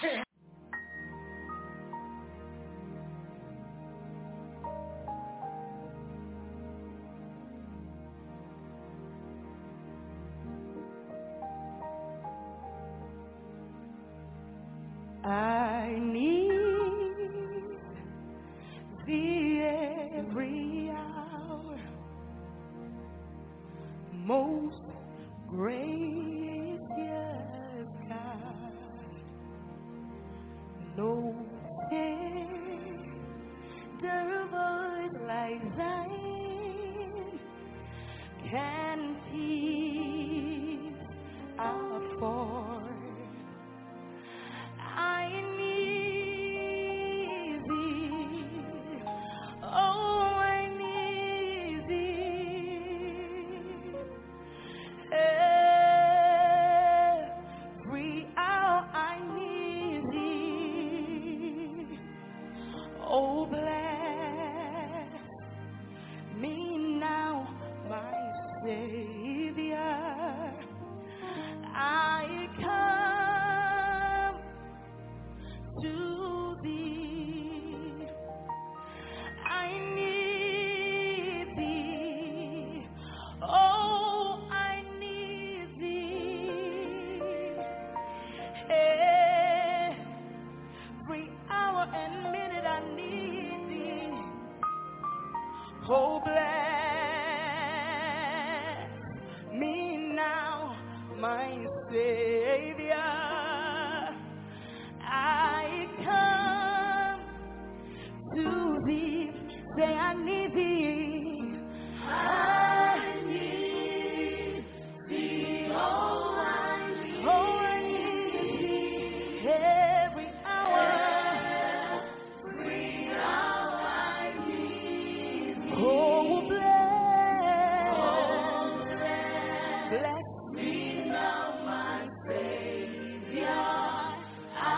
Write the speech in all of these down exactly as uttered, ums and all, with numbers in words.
I need thee every hour, most gracious God. No tender voice like thine can peace afford. I need thee, oh, I need thee. Every hour I need thee. Oh, bless me now, my Savior. I come to thee. I need thee. Oh, I need thee. Every hour and minute I need thee. Oh, bless me now, my Savior. I come to thee. Say I need thee. I need thee. Oh, I need, oh, I need thee. Every hour, every hour I need thee. Oh, bless, oh, bless, bless me now, my Savior. I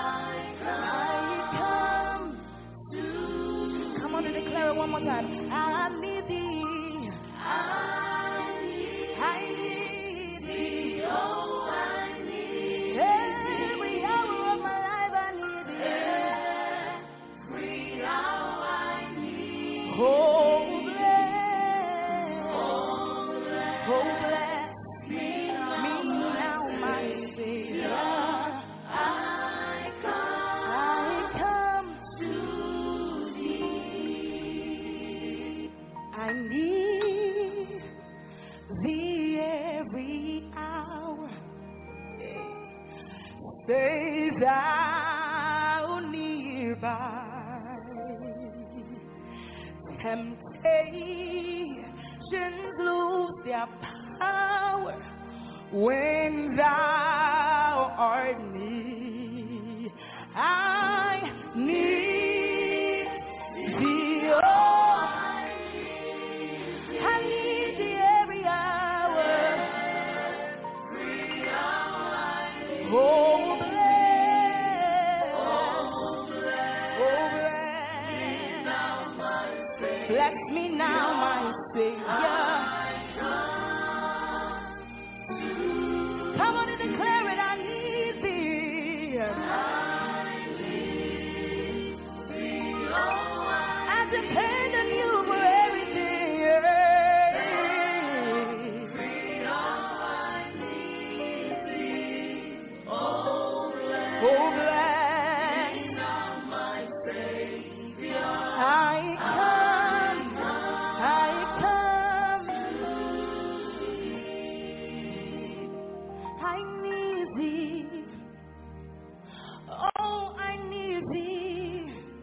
come to. Come on and declare it one more time. I need thee. I need, I need thee. Oh, I need every hour of my life. I need thee. Every hour I need. Oh, bless, oh, bless, oh, bless me now, my Savior. I need thee every hour. Stay thou nearby. Temptations lose their power when thou art near. I need thee, oh, I need thee every hour. Every hour I need. Oh, bless, oh, bless, oh, bless, bless me now, my Savior. Come on and declare it. I need thee. I need thee. Oh, I depend on you for everything. Oh, bless my Savior. I come, I come. I need thee. Oh, I need thee.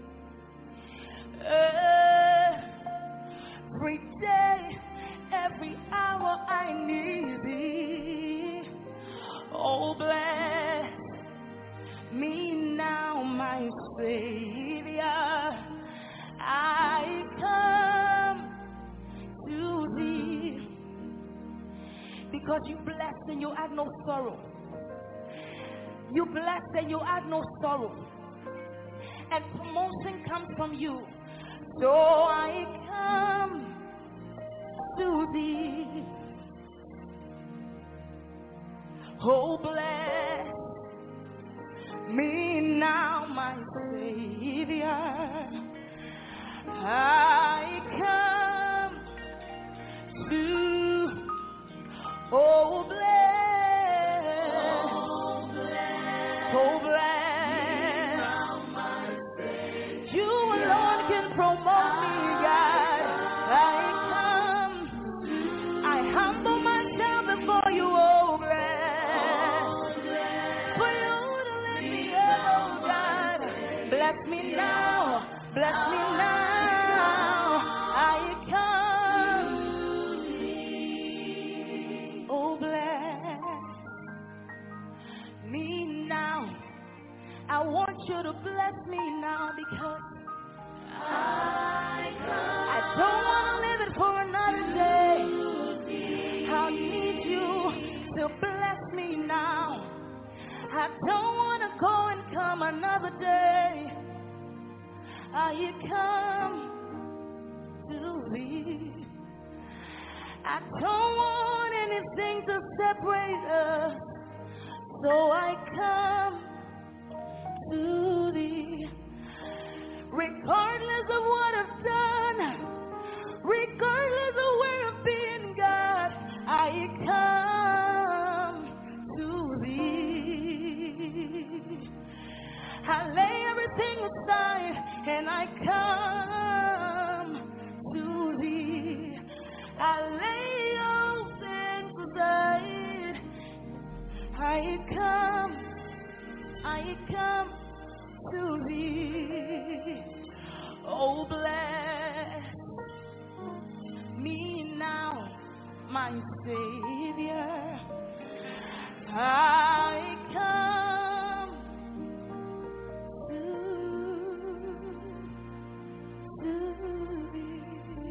Every day, every hour I need thee. Oh, bless me now, my Savior. I come to thee because you blessed and you had no sorrow. You blessed and you had no sorrow. And promotion comes from you. So I come to thee. Oh, bless me I come to, oh bless, oh bless. You alone can promote me, God. I come, I humble myself before you, oh bless. For you to let me up, oh God. Bless me now, bless me now. I come, oh bless me now. I want you to bless me now because I come. I don't want to live it for another day. I need you to bless me now. I don't want to go and come another day. I come to thee. I don't want anything to separate us, so I come to thee. Regardless of what I've done, regardless of where I've been, God, I come to thee. I lay everything aside and I come to thee. I lay all things aside. I come, I come to thee. Oh, bless me now, my Savior. I come to, to thee.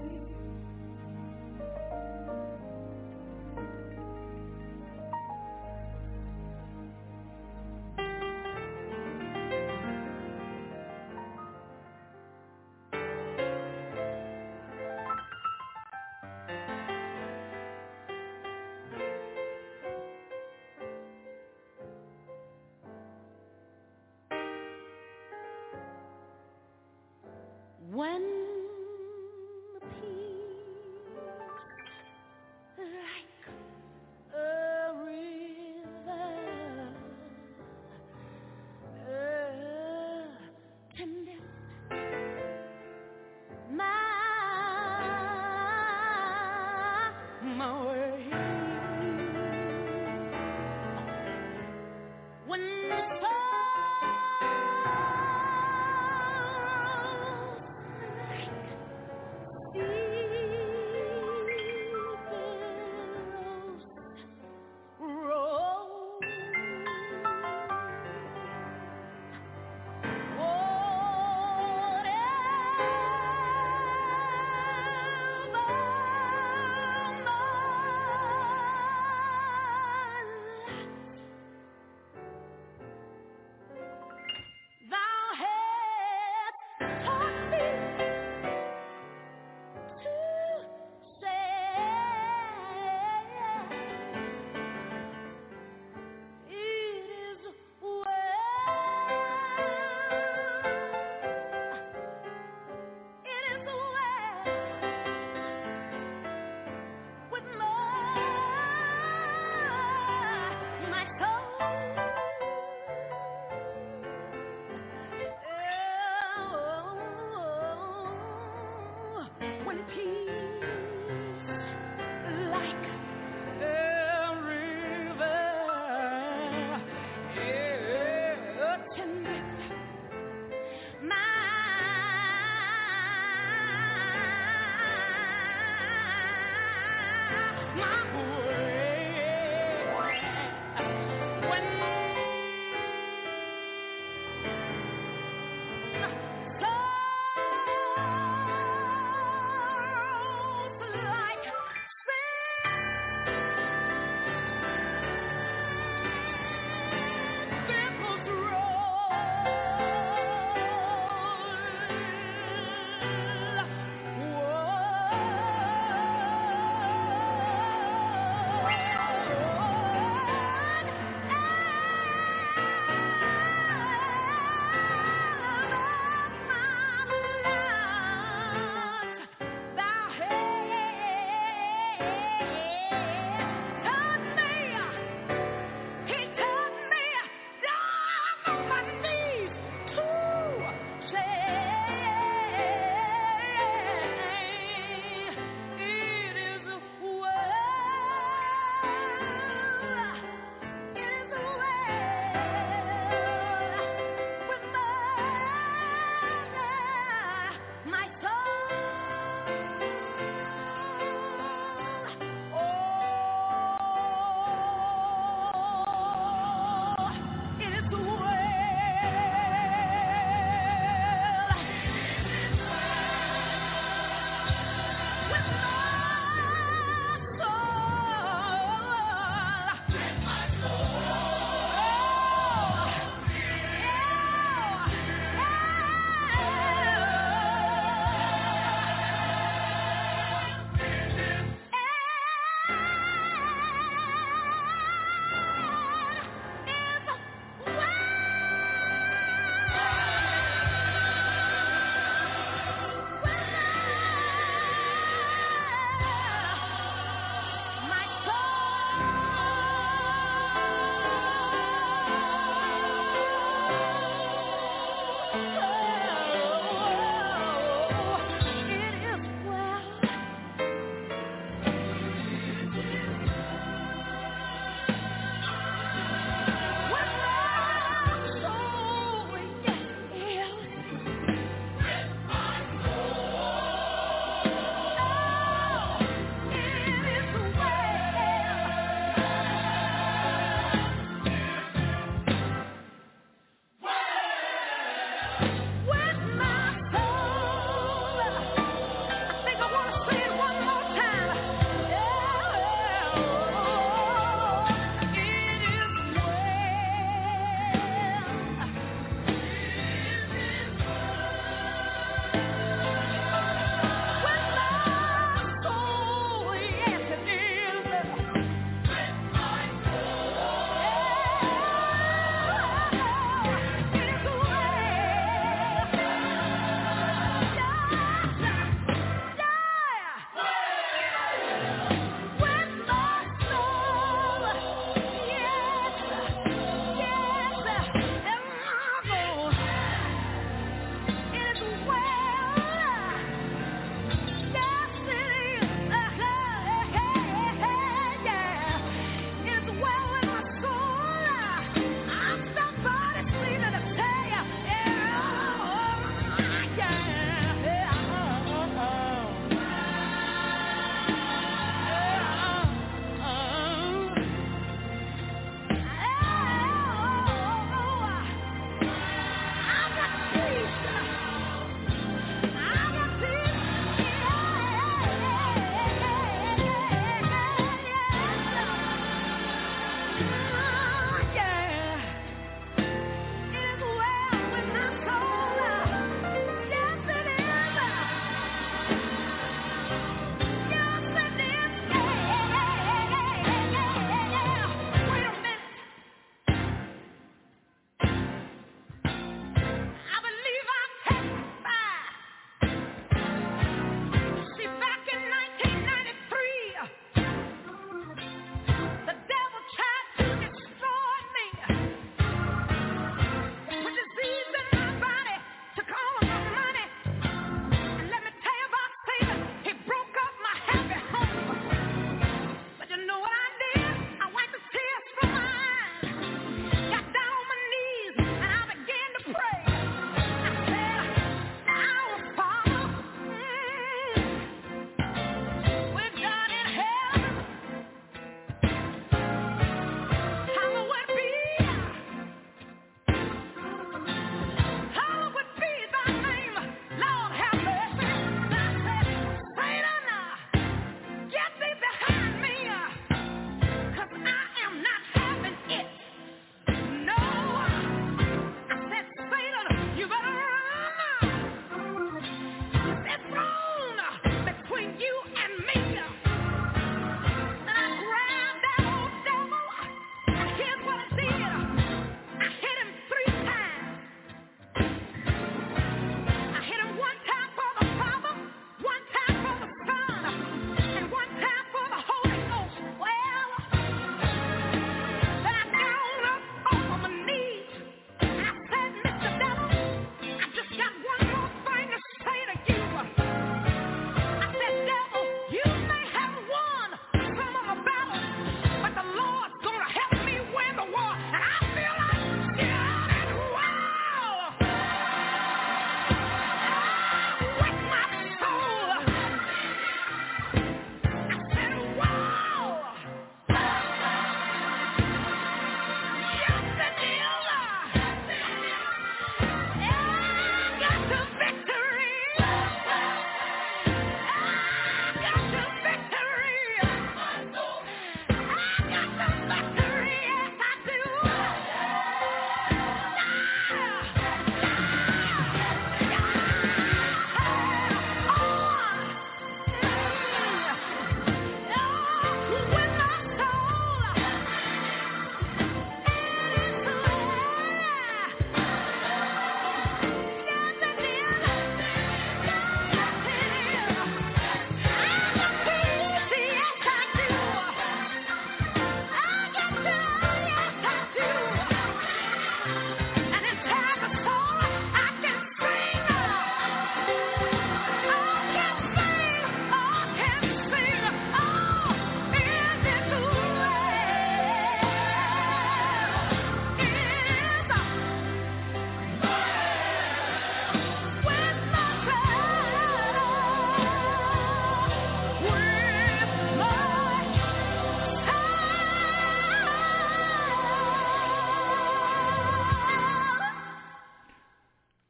When the peace like a river attendeth my, my way. When the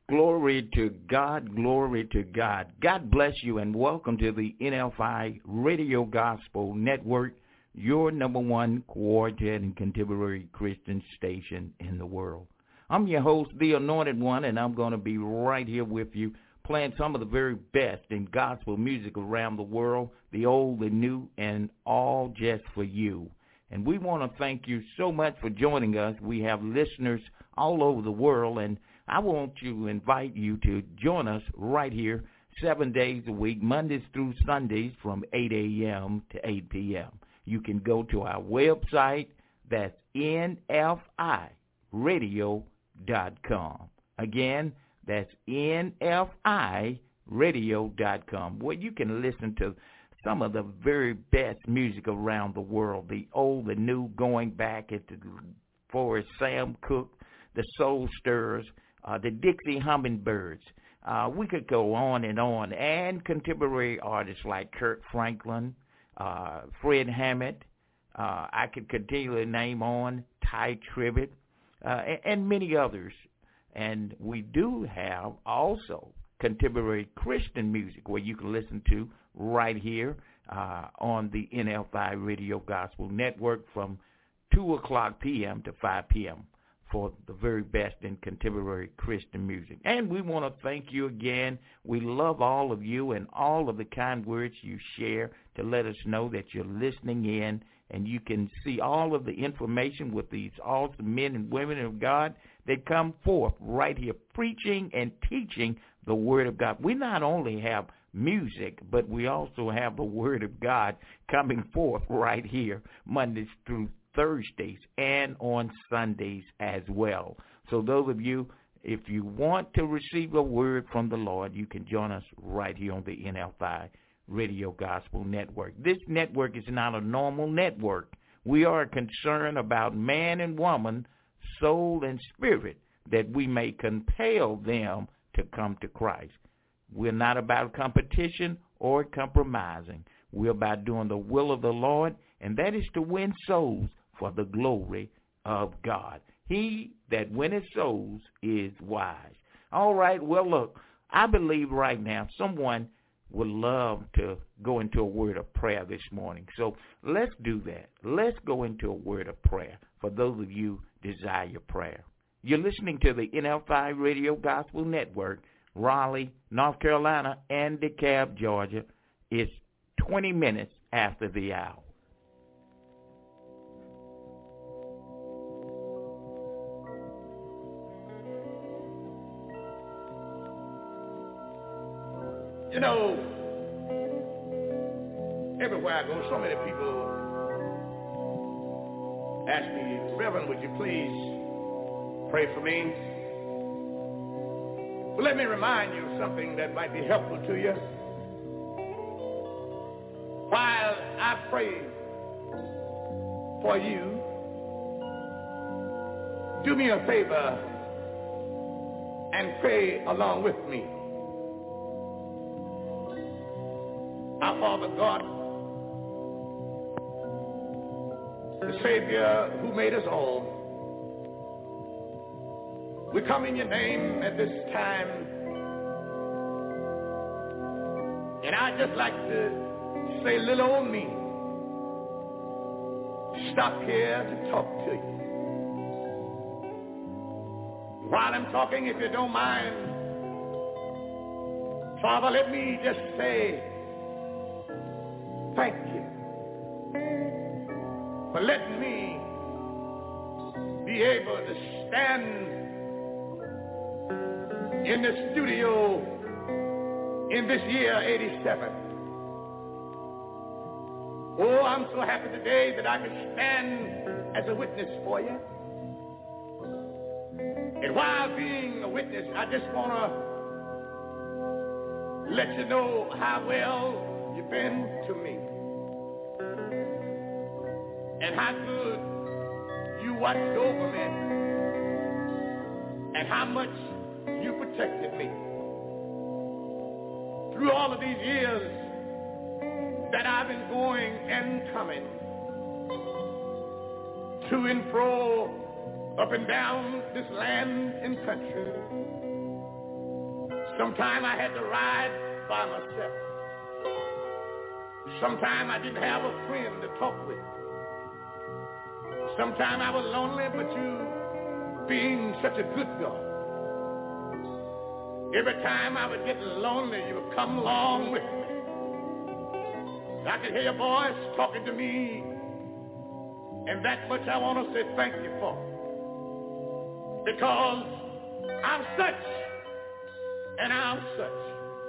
Glory to God, glory to God. God bless you and welcome to the N F I Radio Gospel Network, your number one quartet and contemporary Christian station in the world. I'm your host, the Anointed One, and I'm going to be right here with you playing some of the very best in gospel music around the world, the old, the new, and all just for you. And we want to thank you so much for joining us. We have listeners all over the world, and I want to invite you to join us right here seven days a week, Mondays through Sundays from eight a.m. to eight p.m. You can go to our website, that's N F I radio dot com. Again, that's N F I radio dot com, where you can listen to some of the very best music around the world, the old, the new, going back at the Forrest Sam Cooke, the Soul Stirrers, uh, the Dixie Hummingbirds. Uh, we could go on and on, and contemporary artists like Kirk Franklin, uh, Fred Hammond. Uh, I could continually name on Ty Tribbett, uh, and, and many others. And we do have also contemporary Christian music where you can listen to right here uh, on the N F I Radio Gospel Network from two o'clock p.m. to five p.m. for the very best in contemporary Christian music. And we want to thank you again. We love all of you and all of the kind words you share to let us know that you're listening in, and you can see all of the information with these awesome men and women of God that come forth right here preaching and teaching the Word of God. We not only have music, but we also have the Word of God coming forth right here Mondays through Thursdays and on Sundays as well. So those of you, if you want to receive a word from the Lord, you can join us right here on the N F I Radio Gospel Network. This network is not a normal network. We are concerned about man and woman, soul and spirit, that we may compel them to come to Christ. We're not about competition or compromising. We're about doing the will of the Lord, and that is to win souls for the glory of God. He that winneth souls is wise. All right, well, look, I believe right now someone would love to go into a word of prayer this morning. So let's do that. Let's go into a word of prayer for those of you who desire prayer. You're listening to the N F I Radio Gospel Network, Raleigh, North Carolina, and DeKalb, Georgia. It's twenty minutes after the hour. You know, everywhere I go, so many people ask me, Reverend, would you please pray for me? Well, let me remind you of something that might be helpful to you. While I pray for you, do me a favor and pray along with me. Our Father God, the Savior who made us all, we come in your name at this time, and I'd just like to say, little old me, stop here to talk to you. While I'm talking, if you don't mind, Father, let me just say thank you for letting me be able to stand in the studio in this year eighty-seven. Oh, I'm so happy today that I can stand as a witness for you. And while being a witness, I just want to let you know how well you've been to me and how good you watched over me and how much you protected me through all of these years that I've been going and coming to and fro up and down this land and country. Sometimes I had to ride by myself. Sometimes I didn't have a friend to talk with. Sometimes I was lonely, but you, being such a good God, every time I would get lonely, you would come along with me. I could hear your voice talking to me, and that much I want to say thank you for. Because I'm such, and I'm such.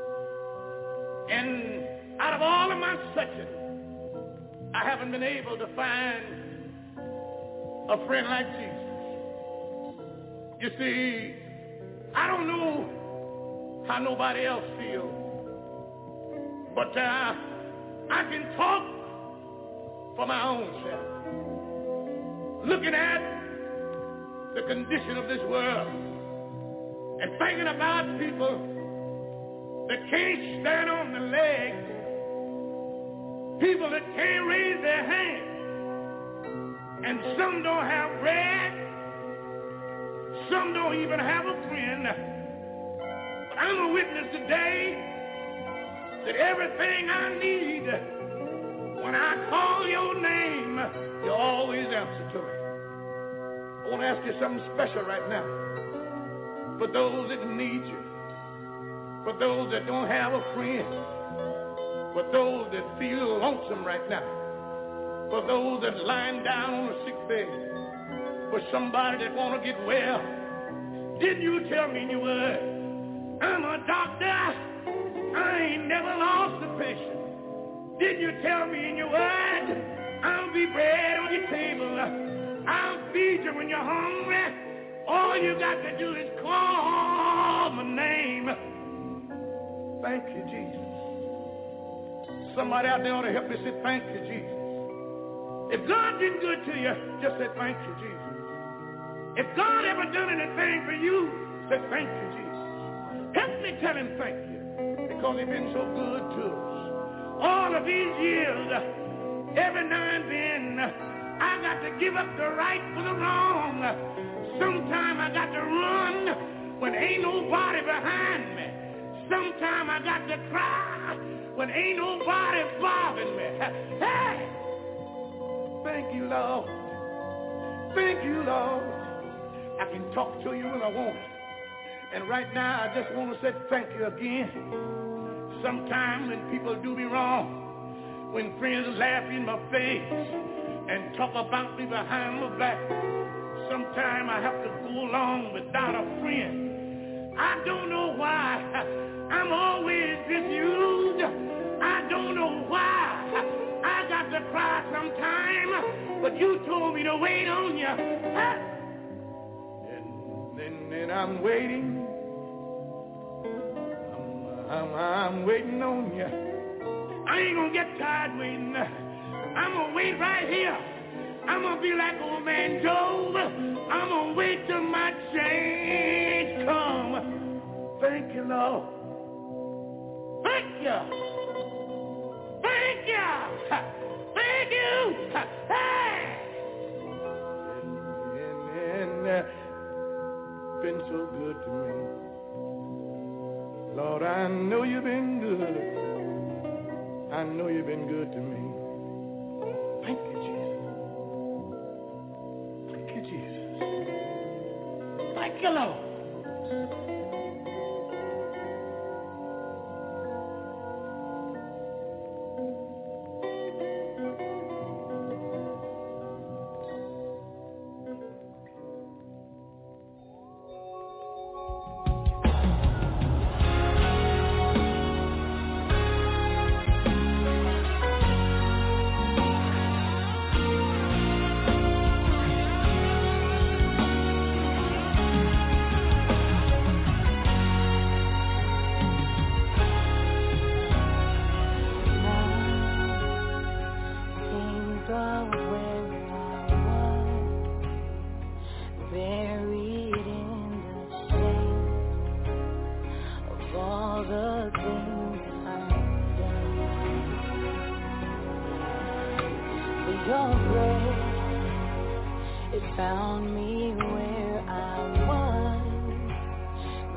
And out of all of my searching, I haven't been able to find a friend like Jesus. You see, I don't know how nobody else feels, but uh, I can talk for my own self. Looking at the condition of this world and thinking about people that can't stand on the legs, people that can't raise their hands, and some don't have bread, some don't even have a friend. But I'm a witness today that everything I need, when I call your name, you always answer to me. I want to ask you something special right now. For those that need you, for those that don't have a friend, for those that feel lonesome right now, for those that lying down on a sick bed, for somebody that want to get well. Didn't you tell me in your word, I'm a doctor, I ain't never lost a patient. Didn't you tell me in your word, I'll be bread on your table, I'll feed you when you're hungry. All you got to do is call my name. Thank you, Jesus. Somebody out there ought to help me say thank you, Jesus. If God been good to you, just say thank you, Jesus. If God ever done anything for you, say thank you, Jesus. Help me tell him thank you, because he's been so good to us. All of these years, every now and then, I got to give up the right for the wrong. Sometimes I got to run when ain't nobody behind me. Sometimes I got to cry when ain't nobody bothering me. Hey! Thank you, Lord. Thank you, Lord. I can talk to you when I want. And right now, I just want to say thank you again. Sometimes when people do me wrong, when friends laugh in my face and talk about me behind my back, sometimes I have to go along without a friend. I don't know why I'm always misused. I don't know why I got to cry sometime, but you told me to wait on you. And then, then I'm waiting. I'm, I'm, I'm waiting on you. I ain't gonna get tired waiting. I'm gonna wait right here. I'm gonna be like old man Job. I'm gonna wait till my change come. Thank you, Lord. Thank you. Thank you. Thank you. Hey. And, and, and uh, been so good to me. Lord, I know you've been good. I know you've been good to me. Thank you, Jesus. Thank you, Jesus. Thank you, Lord.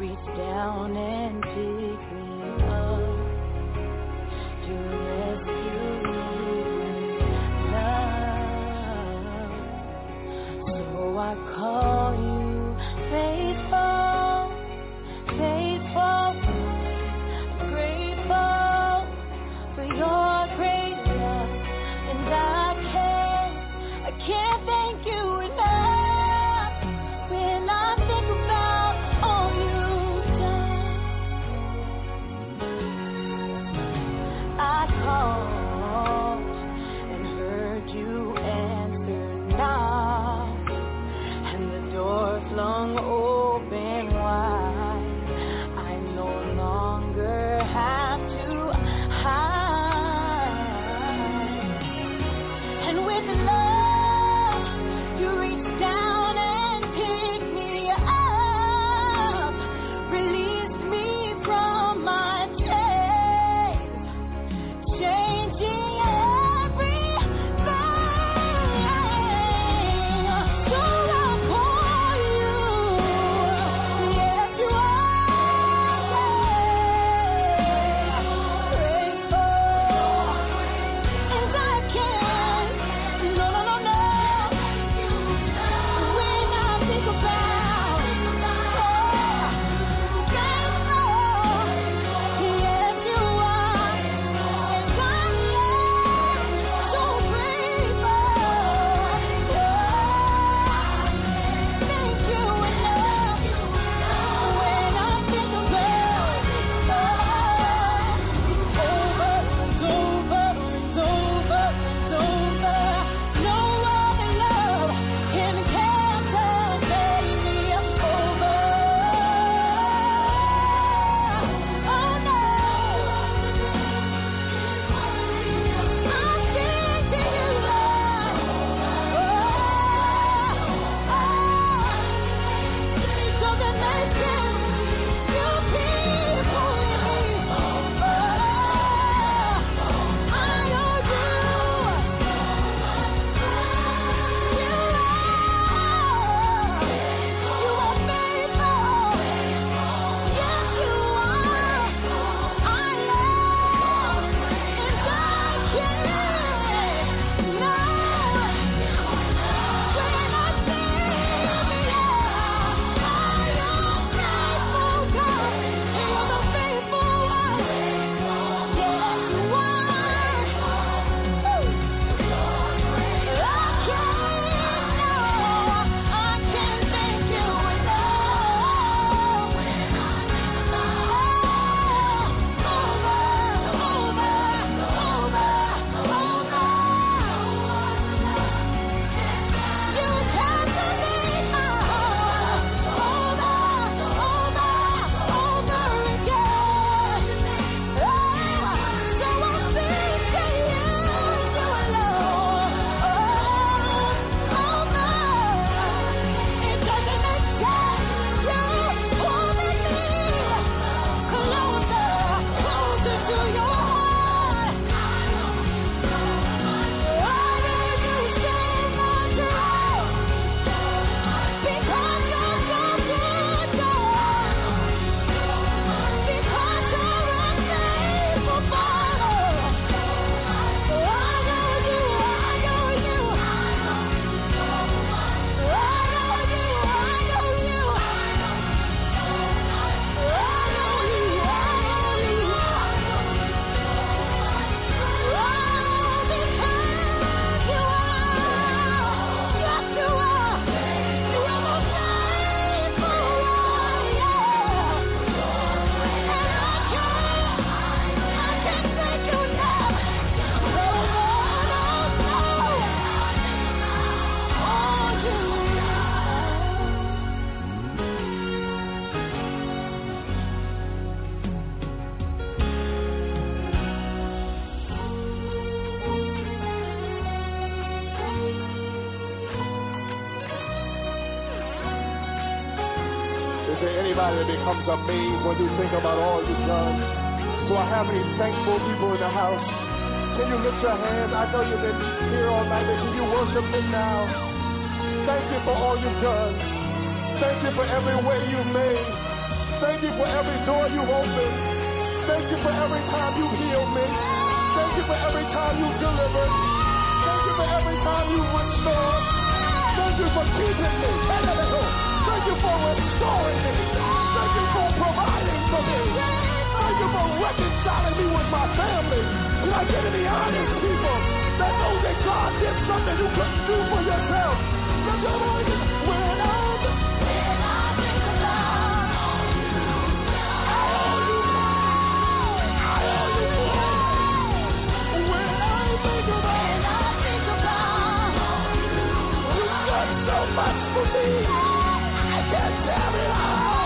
reach down and pick me up, to rescue me with love. So I call you faithful, faithful, grateful for your great love, and I can't, I can't thank you enough when I think about all you've done. I called and heard you answer knock, and the door flung open wide. I no longer have to hide, and with love you reach down and pick me up, release me from my chains, changing everything. So I call you, yes you are, grateful, and I can't, no, no, no, no, when I think about, oh, grateful, yes you are, and I am so grateful, thank you enough when I think about, oh, over, it's over, it's over, it's over. No other love can captivate me. Over. Oh no, I can't give you love. Oh, so that makes sense. You people in me. Oh, I owe you. You are. You are faithful. Yes, you are. I love and I can't. No, when I think of you, I am faithful, God. You're the faithful one. Yes, you are. Woo. I can't, no, I can't thank you enough. Over, over, over, over. You captivate my heart. Over, over, over again. Oh, so I sing to you, you alone. Oh, over. It doesn't make sense. You pulling me closer, closer to your heart. Why did you save my life? Because you're so good, God. Because you're a faithful Father. I know you, I know you. I know you, I know you. I know you, I know you. Is there anybody that becomes amazed when you think about all you've done? Do I have any thankful people in the house? Can you lift your hands? I know you've been here all night, but can you worship Him now? Thank you for all you've done. Thank you for every way you've made. Thank you've opened. Thank you for every time you healed me. Thank you for every time you delivered. Thank you for every time you restored. Thank you for keeping me. Thank you for restoring me. Thank you for providing for me. Thank you for reconciling me with my family. Can I get any honest people that know that God did something you couldn't do for yourself? When I, when I think about you, I owe you more. I owe you more. When I think about you, you've done so much for me. I can't tell it all.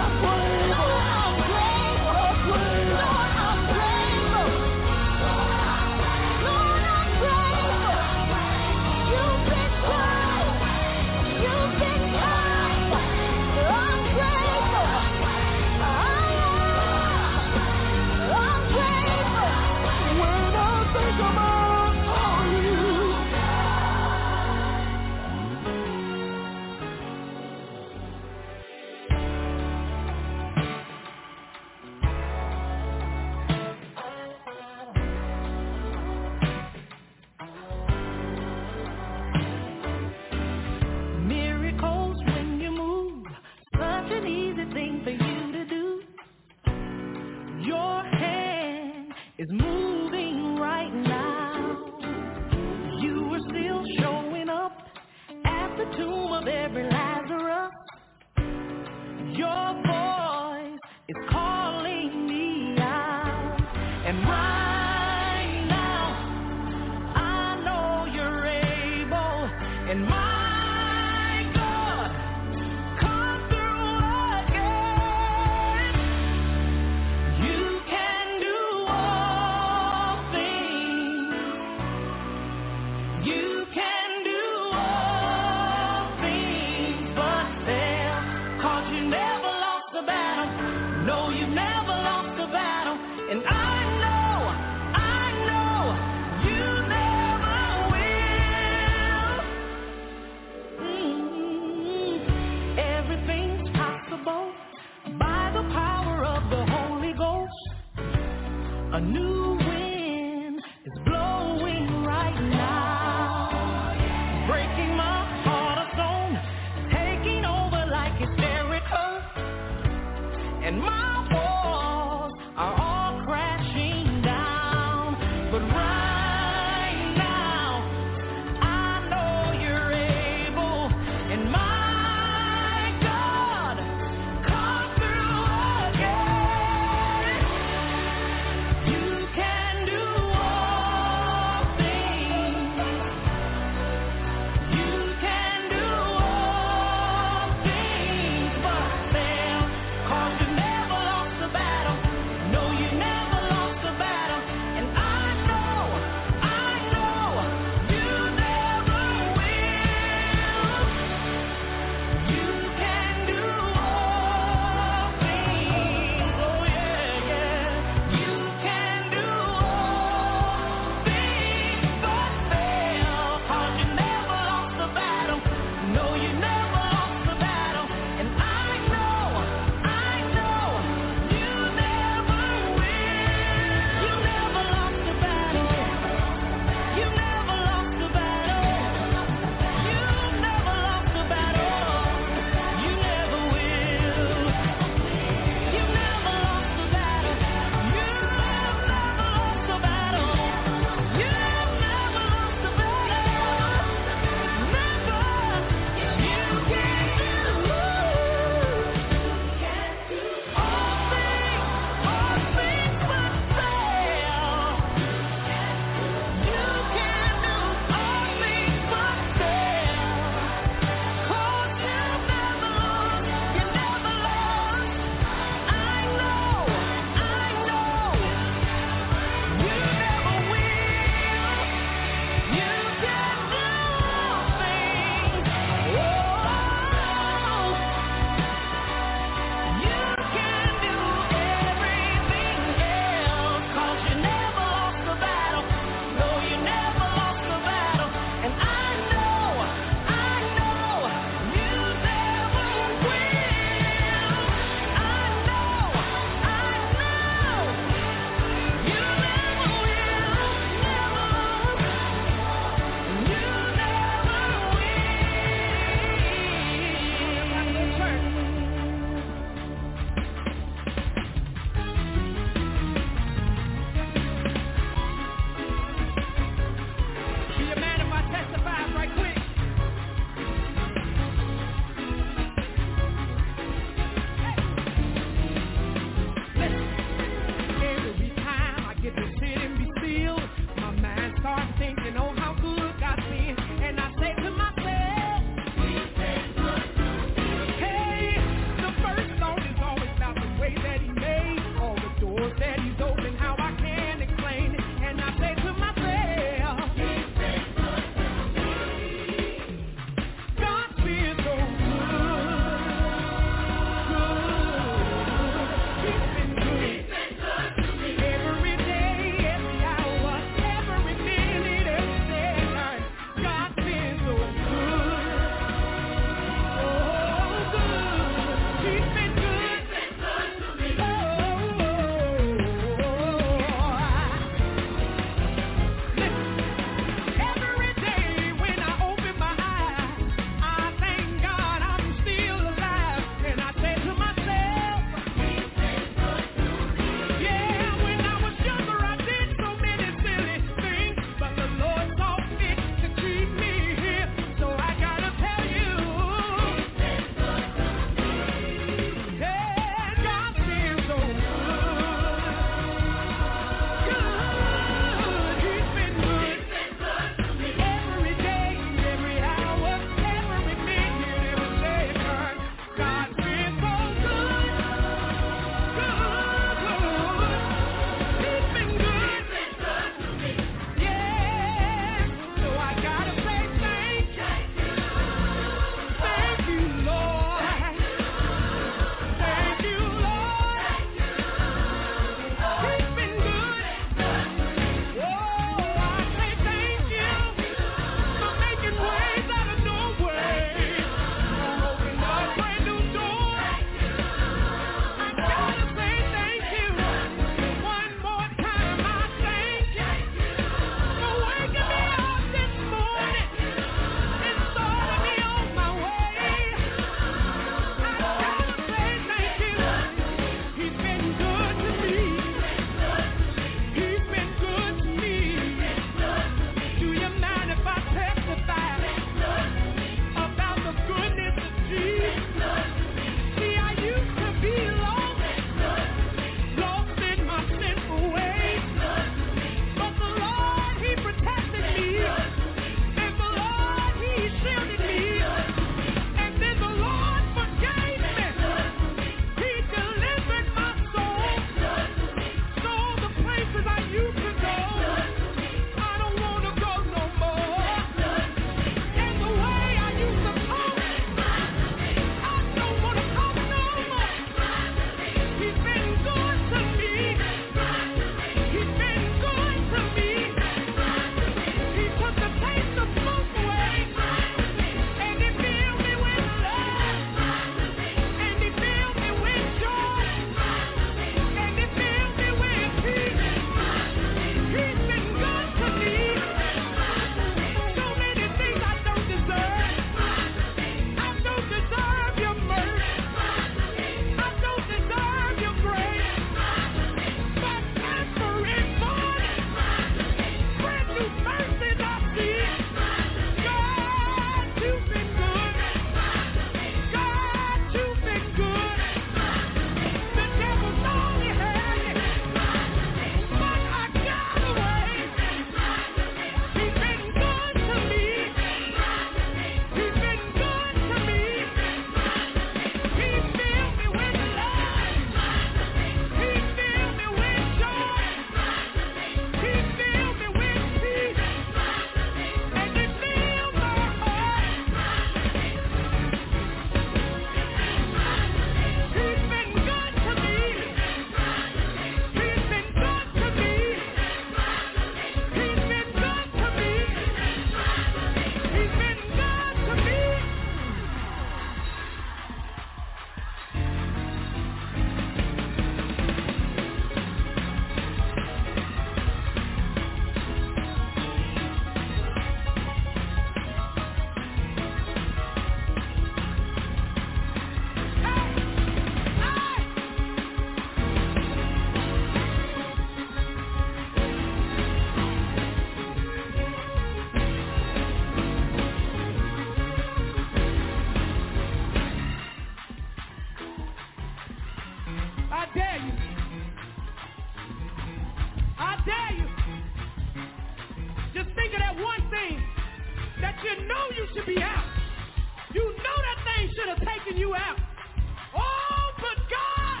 be out. You know that thing should have taken you out. Oh, but God.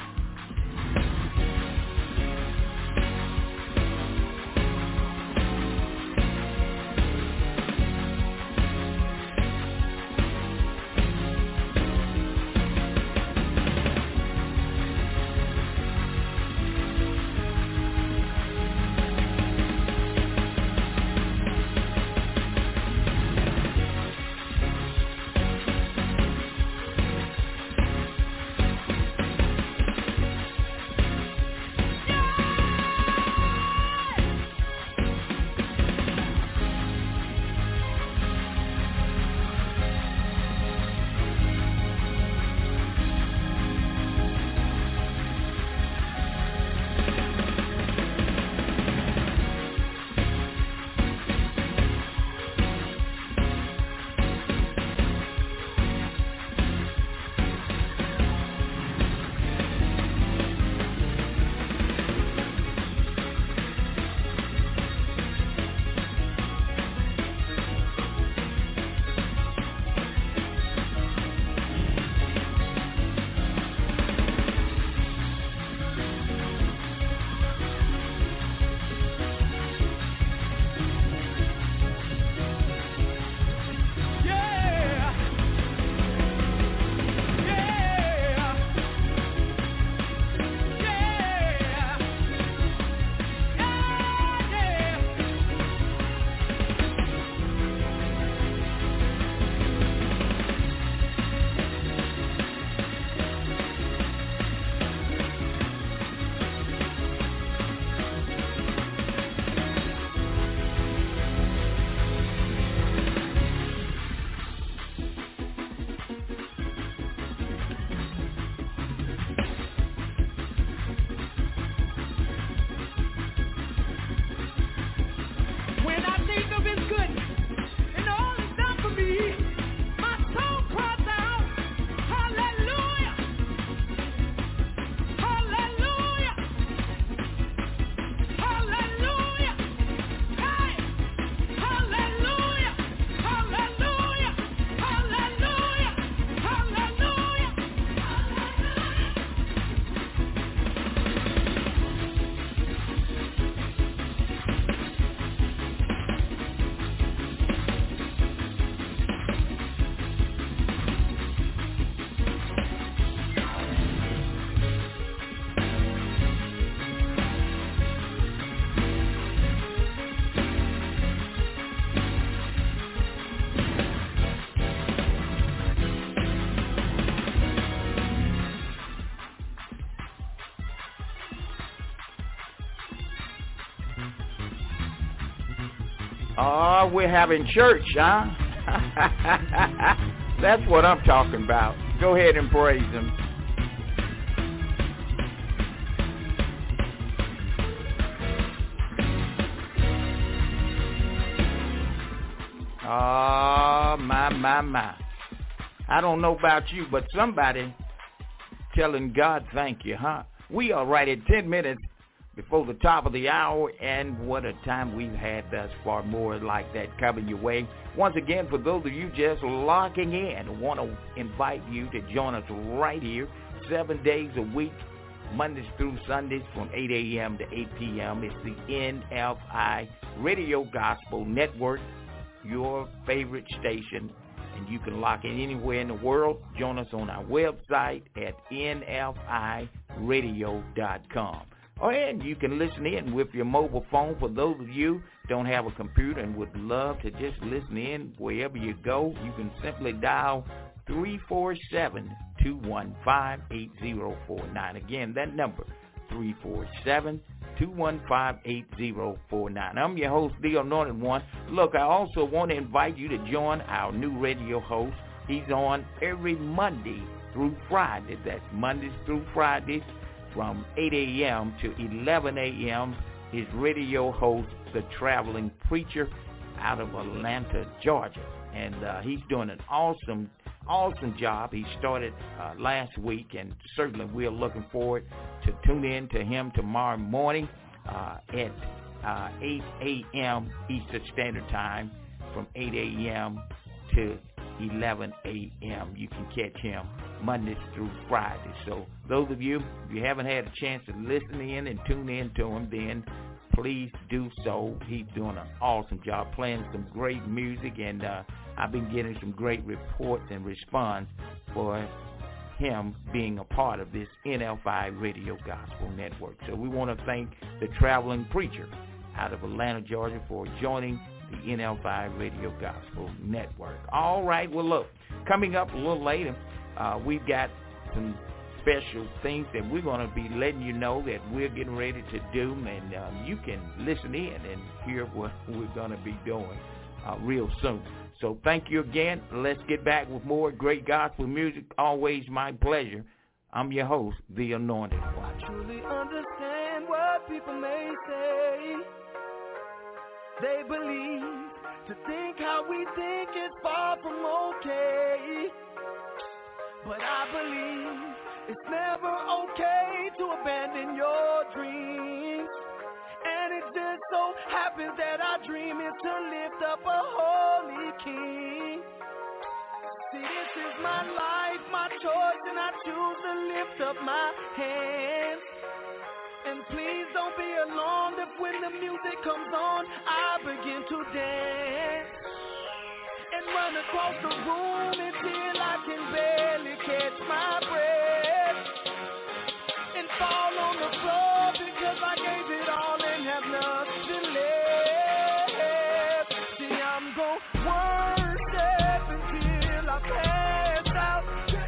Oh, we're having church, huh? That's what I'm talking about. Go ahead and praise him. Oh, my, my, my. I don't know about you, but somebody telling God thank you, huh? We are right at ten minutes before the top of the hour, and what a time we've had thus far. More like that coming your way. Once again, for those of you just locking in, I want to invite you to join us right here, seven days a week, Mondays through Sundays from eight a.m. to eight p.m. It's the N F I Radio Gospel Network, your favorite station, and you can lock in anywhere in the world. Join us on our website at N F I radio dot com. Oh, and you can listen in with your mobile phone. For those of you who don't have a computer and would love to just listen in wherever you go, you can simply dial three four seven, two one five, eight zero four nine. Again, that number, three four seven, two one five, eight zero four nine. I'm your host, The Anointed One. Look, I also want to invite you to join our new radio host. He's on every Monday through Friday. That's Mondays through Fridays from eight a.m. to eleven a.m. His radio host, the Traveling Preacher, out of Atlanta, Georgia. And uh, he's doing an awesome, awesome job. He started uh, last week, and certainly we're looking forward to tune in to him tomorrow morning uh, at uh, eight a.m. Eastern Standard Time from eight a.m. to eleven a.m. You can catch him Mondays through Fridays. So those of you, if you haven't had a chance to listen in and tune in to him, then please do so. He's doing an awesome job playing some great music, and uh, I've been getting some great reports and response for him being a part of this N L five Radio Gospel Network. So we want to thank the traveling preacher out of Atlanta, Georgia, for joining the N L five Radio Gospel Network. All right, well, look, coming up a little later, uh, we've got some special things that we're going to be letting you know that we're getting ready to do, and um, you can listen in and hear what we're going to be doing uh, real soon. So thank you again. Let's get back with more great gospel music. Always my pleasure. I'm your host, The Anointed One. I truly understand what people may say. They believe to think how we think is far from okay. But I believe it's never okay to abandon your dreams. And it just so happens that our dream is to lift up a holy king. See, this is my life, my choice, and I choose to lift up my hands. And please don't be alarmed if when the music comes on, I begin to dance. And run across the room until I can barely catch my breath. And fall on the floor because I gave it all and have nothing left. See, I'm gon' worship until I pass out.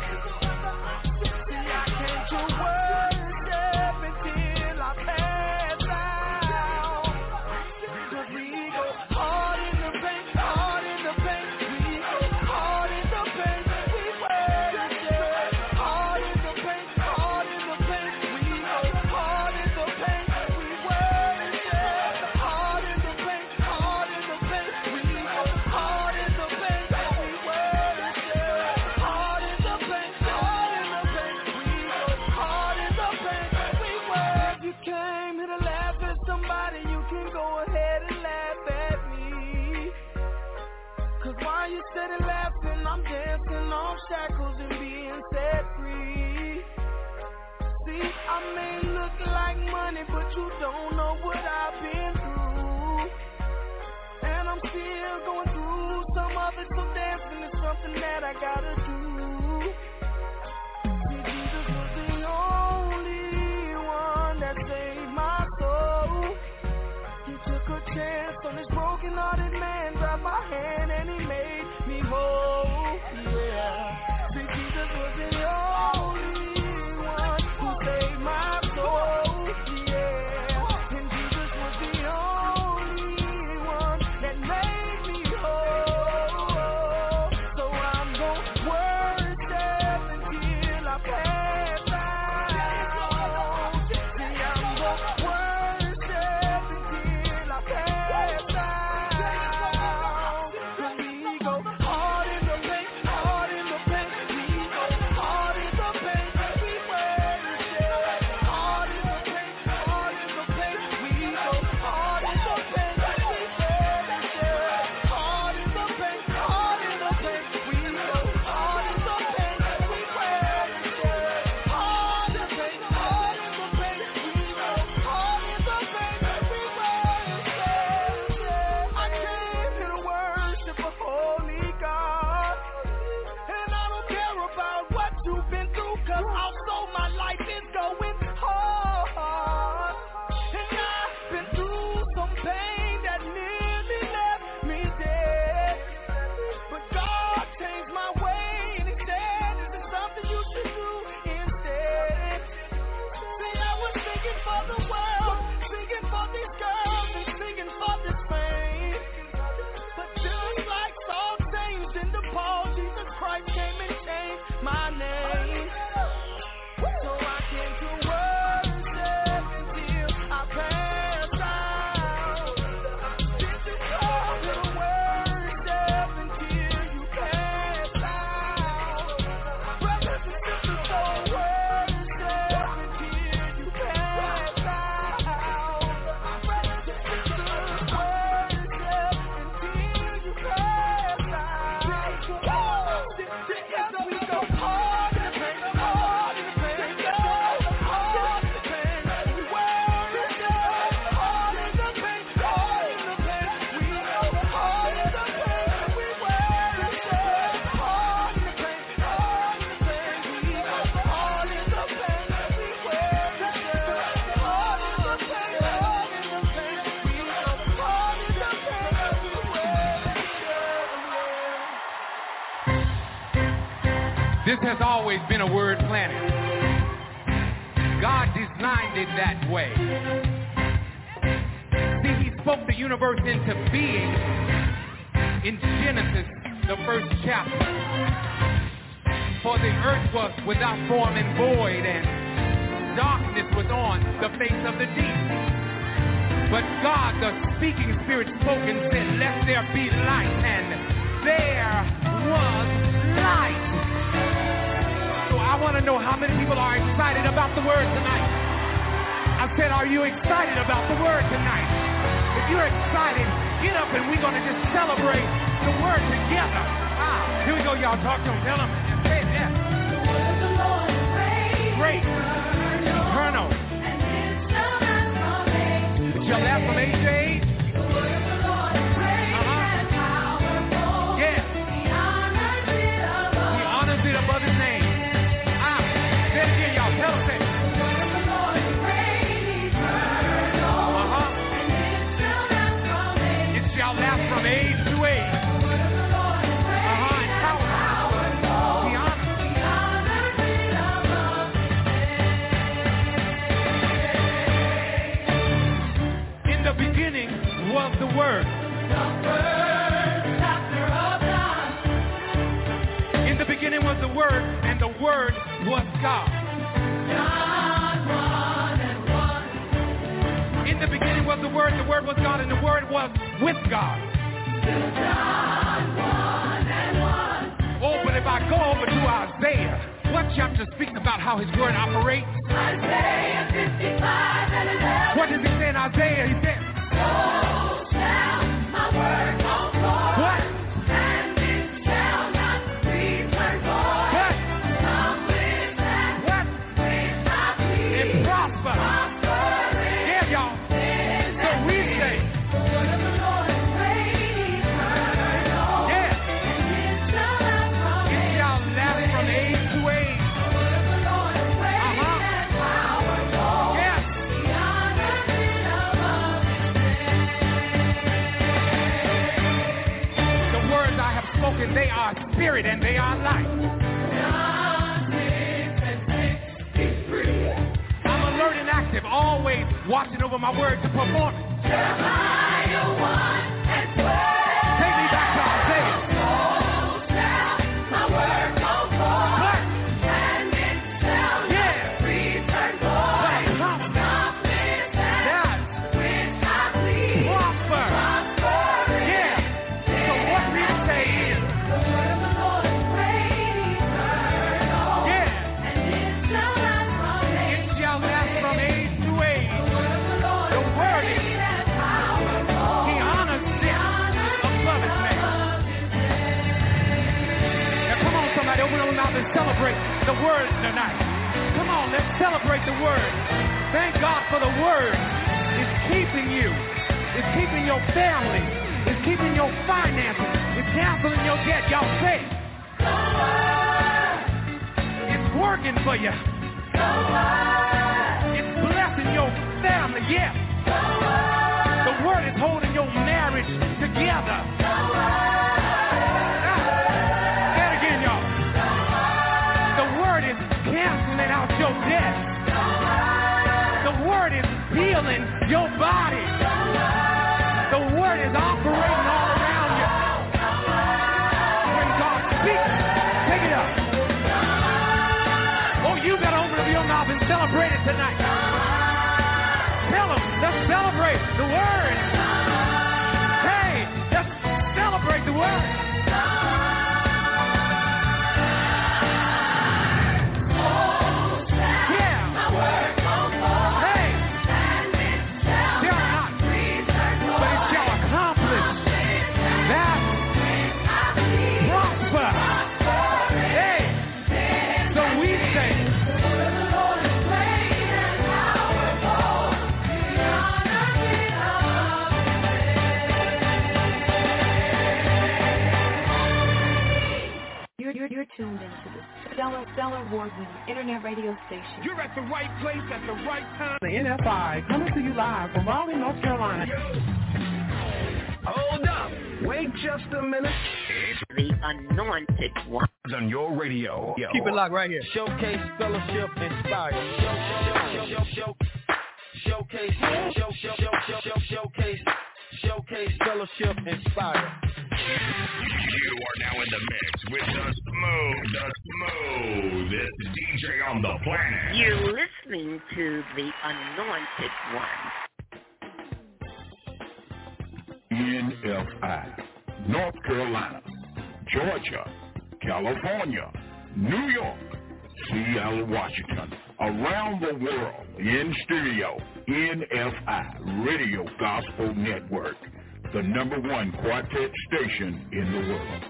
See, I came to worship until I pass out. 'Cause we go hard in the paint, hard in the paint. We go hard in the paint, we worship. Hard in the paint, hard in the paint. We go hard in the paint, we worship. Hard in the paint, hard in the paint. We go hard in the paint, we worship. Hard in the paint, hard in the paint. We go hard in the paint, we worship. If you came here to laugh at somebody, you can go ahead and laugh at me. 'Cause while you steady laughing, I'm dancing off shackles and being set free. See, I may look like money, but you don't know what I've been through. And I'm still going through some of it, so dancing is something that I gotta do. See, Jesus was the only one that saved my soul. He took a chance on this broken-hearted man, grabbed my hand, and he made me whole. Yeah. See, Jesus was the only one who saved my soul. Yeah. And Jesus was the only one that made me whole. So I'm gonna worship This has always been a word planet. God designed it that way. See, he spoke the universe into being in Genesis, the first chapter. For the earth was without form and void, and darkness was on the face of the deep. But God, the speaking spirit, spoke and said, let there be light, and there was light. So I want to know how many people are excited about the word tonight. I said, are you excited about the word tonight? If you're excited, get up and we're going to just celebrate the word together. Ah, here we go, y'all. Talk to them. Tell them. Say it, yeah. The word of the Lord is great, Great. Eternal. and it shall not from age. It shall last from age to age. The word of the Lord is great Uh-huh. and powerful. Yeah. He honors it above. He honors it above his name. Ah, say it again, y'all. Tell them. Say it. The word of the Lord is great, eternal, Uh-huh. and it shall not from age. It shall last from age to age. The word of the Lord is great Uh-huh. And and powerful. powerful. He honors. He honors it above his name. In the beginning was the Word. The first chapter of John. In the beginning was the Word, and the Word was God. John one and one. In the beginning was the Word, the Word was God, and the Word was with God. John one and one. Oh, but if I go over to Isaiah, what chapter speaks about how his Word operates? Isaiah fifty-five and eleven. What does he say in Isaiah? He says, So shall my word go forth, what? and it shall not return void. What? Accomplish that What? which I please. And prosper. Prospering Yeah, y'all. in So we that say, the word of the Lord is great, eternal, yeah, and it shall not from it age. shall last from age to age. The word of the Lord is great Uh-huh. and powerful. Yes. He honors it above his name. The words I have spoken, they are spirit and they are life. John six and sixty-three. I'm alert and active, always watching over my word to perform it. Jeremiah one and twelve. Take me back to Isaiah. So shall my word go forth, What? and it shall Yeah. not return What void. accomplish Accomplish that that which I please. prosper. Prospering Yeah. So what we say is, The word of the Lord is great, eternal, yeah, and it shall not from it age. shall last from age to age. The word of the Lord The is word great is, and powerful. he honors it above his name. Now come on, somebody, open up your mouth and celebrate the word tonight. Come on, let's celebrate the word. Thank God for the word. It's keeping you. It's keeping your family. It's keeping your finances. It's canceling your debt. Y'all say it. It's working for you. It's blessing your family. Yeah. The word is holding your marriage together. Ah, say it again, y'all. The word is canceling out your debt. The word is healing your body. The word is operating all around you. When God speaks, take it up. Oh, you got to open up your mouth and celebrate it tonight. Tell them, let's celebrate the word. Hey, let's celebrate the word. Yeah. Hey, shall not, but it shall accomplish that prosper. Hey, so we say, You're, you're, you're tuned into the Stellar, Stellar Award-winning internet radio station. You're at the right place at the right time. The N F I coming to you live from Raleigh, North Carolina. Hold up. Wait just a minute. It's the Anointed One on your radio. Yo. Keep it locked right here. Showcase, fellowship, inspire. Show, show, show, show, showcase, show, show, show, show, showcase, showcase, fellowship, inspire. You are now in the mix with the smooth, the smoothest D J on the planet. You're listening to the Anointed One. N F I, North Carolina, Georgia, California, New York, Seattle, Washington, around the world, in studio, N F I Radio Gospel Network, the number one quartet station in the world.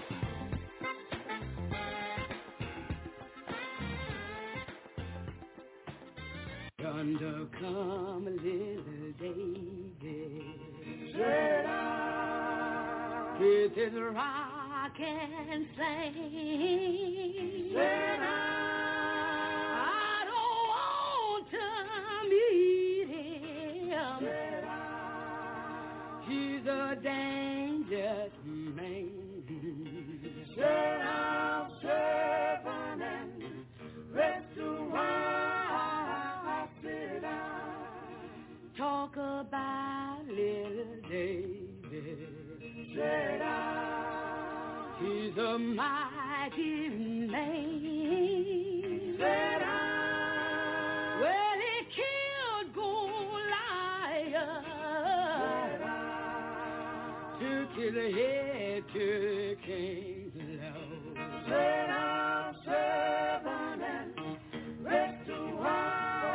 Yonder come little David, said I, with his rock and sing, said I, I don't want to meet him, said I, he's a dangerous man, said I'm serving and restaurant. Talk about little David, said I, he's a mighty man, said I, well, he killed Goliath, said I, took his head to King Lord, said I'm serving and restaurant.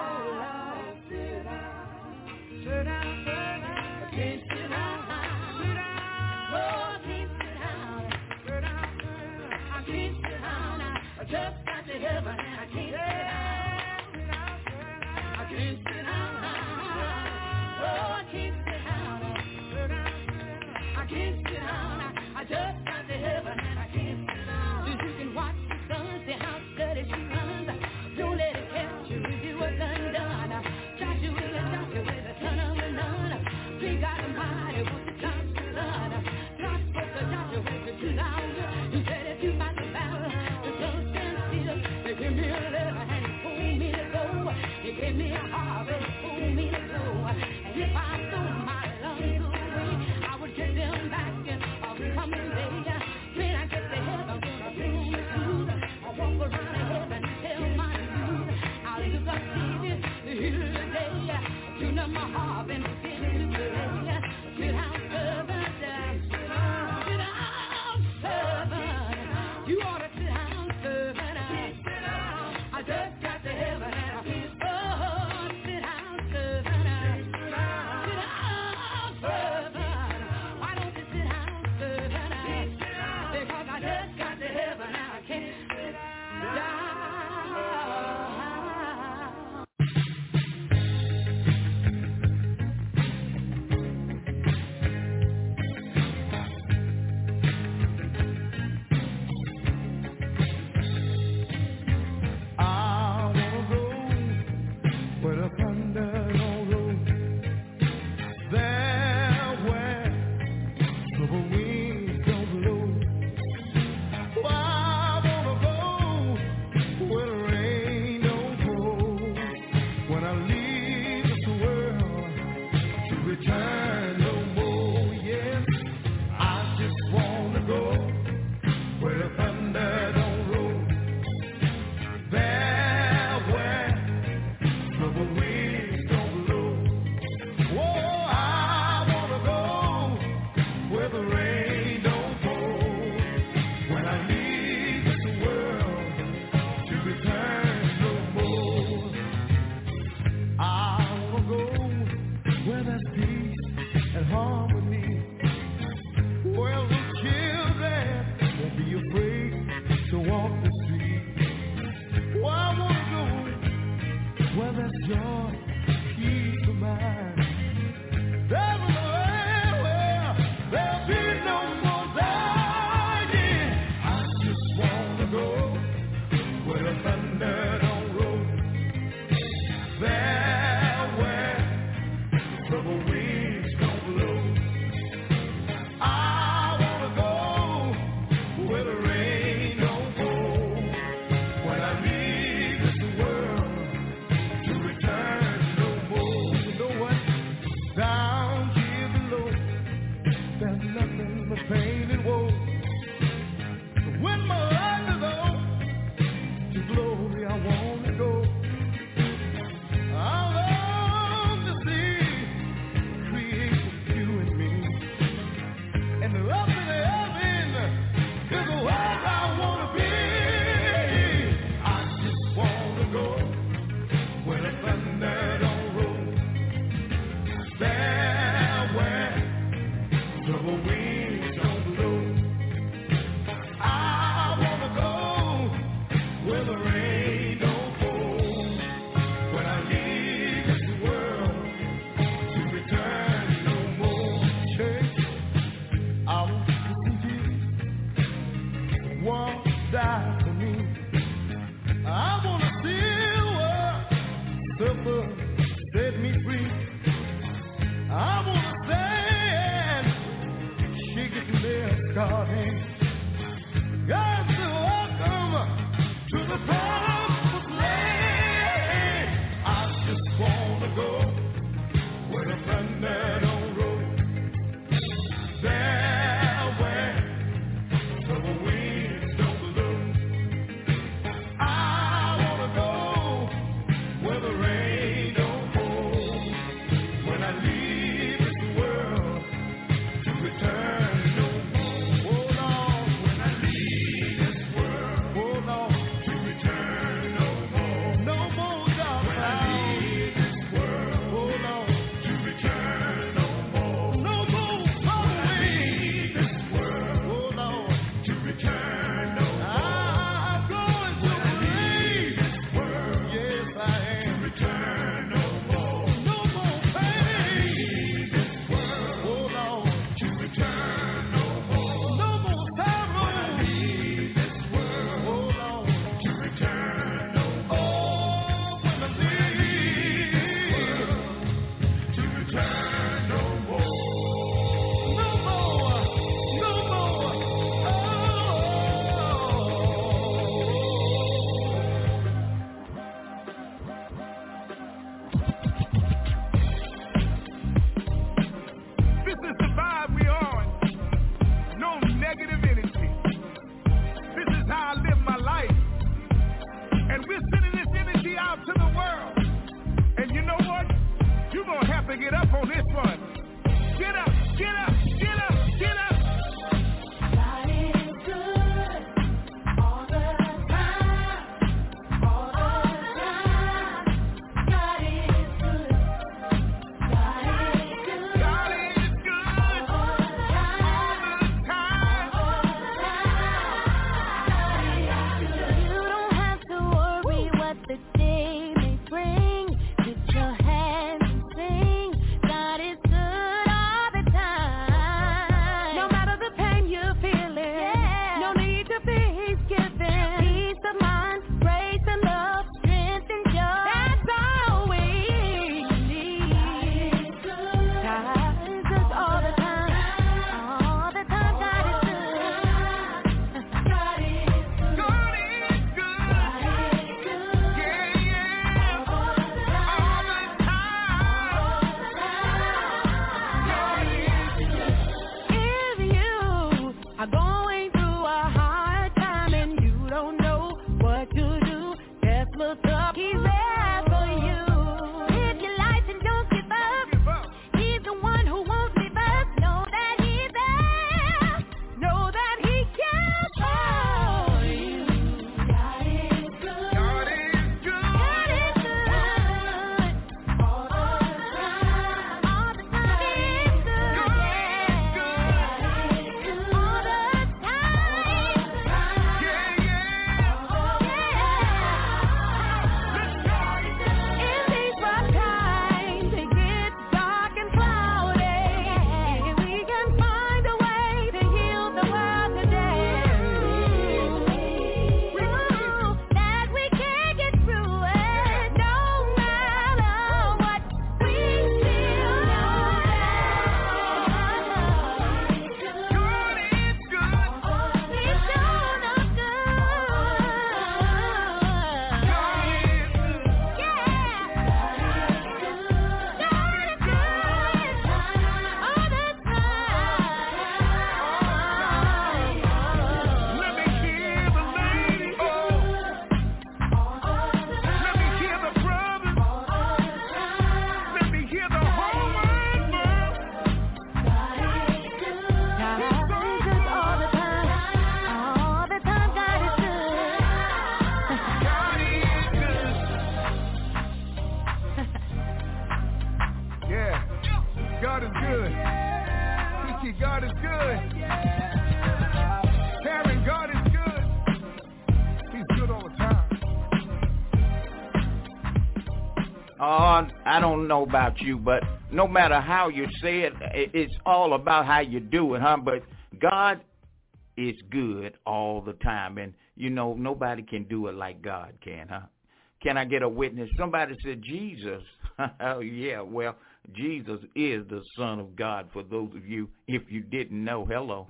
Sit down, sit down, I can't sit down, sit down, oh, I can't sit down, sit down, I can't sit down, I just got to heaven and I can't sit down, I can't sit down, oh, I can't sit down, sit down, I can't sit down, I just got to heaven and I can't sit down. You can watch the sun, see how steady she runs, don't let it catch you if you were done done. Try to will it, try to will it. He got a mighty with the chance to learn. Not for the doctor when you're too loud. He said if you fight the battle, the sun stands still. They give me a little hand. God, I don't know about you, but no matter how you say it, it's all about how you do it, huh? But God is good all the time, and, you know, nobody can do it like God can, huh? Can I get a witness? Somebody said Jesus. Oh, yeah, well, Jesus is the Son of God, for those of you, if you didn't know, hello.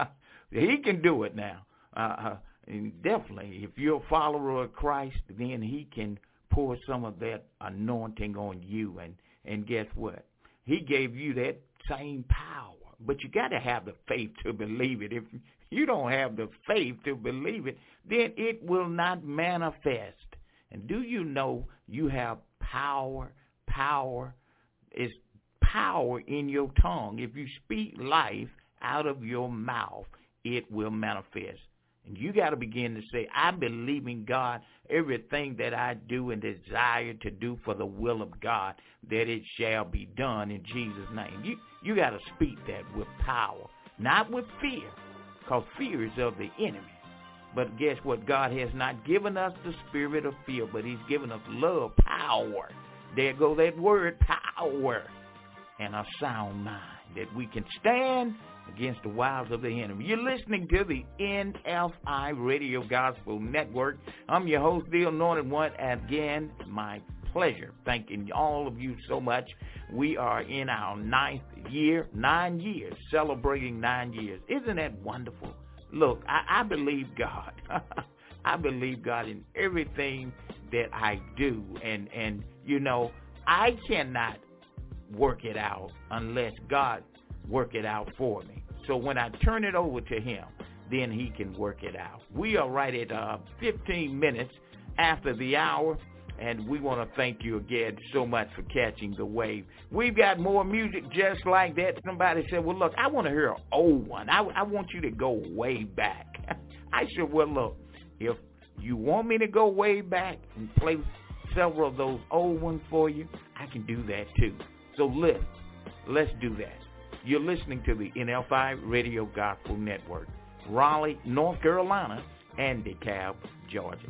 He can do it now. Uh, and definitely, if you're a follower of Christ, then he can pour some of that anointing on you. And, and guess what? He gave you that same power. But you got to have the faith to believe it. If you don't have the faith to believe it, then it will not manifest. And do you know you have power? Power is power in your tongue. If you speak life out of your mouth, it will manifest. And you got to begin to say, I believe in God, everything that I do and desire to do for the will of God, that it shall be done in Jesus' name. You you got to speak that with power, not with fear, because fear is of the enemy. But guess what? God has not given us the spirit of fear, but he's given us love, power. There go that word, power, and a sound mind, that we can stand against the wiles of the enemy. You're listening to the N F I Radio Gospel Network. I'm your host, the Anointed One. Again, my pleasure. Thanking all of you so much. We are in our ninth year, nine years, celebrating nine years. Isn't that wonderful? Look, I, I believe God. I believe God in everything that I do. And, and, you know, I cannot work it out unless God work it out for me. So when I turn it over to him, then he can work it out. We are right at uh, fifteen minutes after the hour, and we want to thank you again so much for catching the wave. We've got more music just like that. Somebody said, well, look, I want to hear an old one. I, I want you to go way back. I said, well, look, if you want me to go way back and play several of those old ones for you, I can do that too. So let's, let's do that. You're listening to the N F I Radio Gospel Network, Raleigh, North Carolina, and DeKalb, Georgia.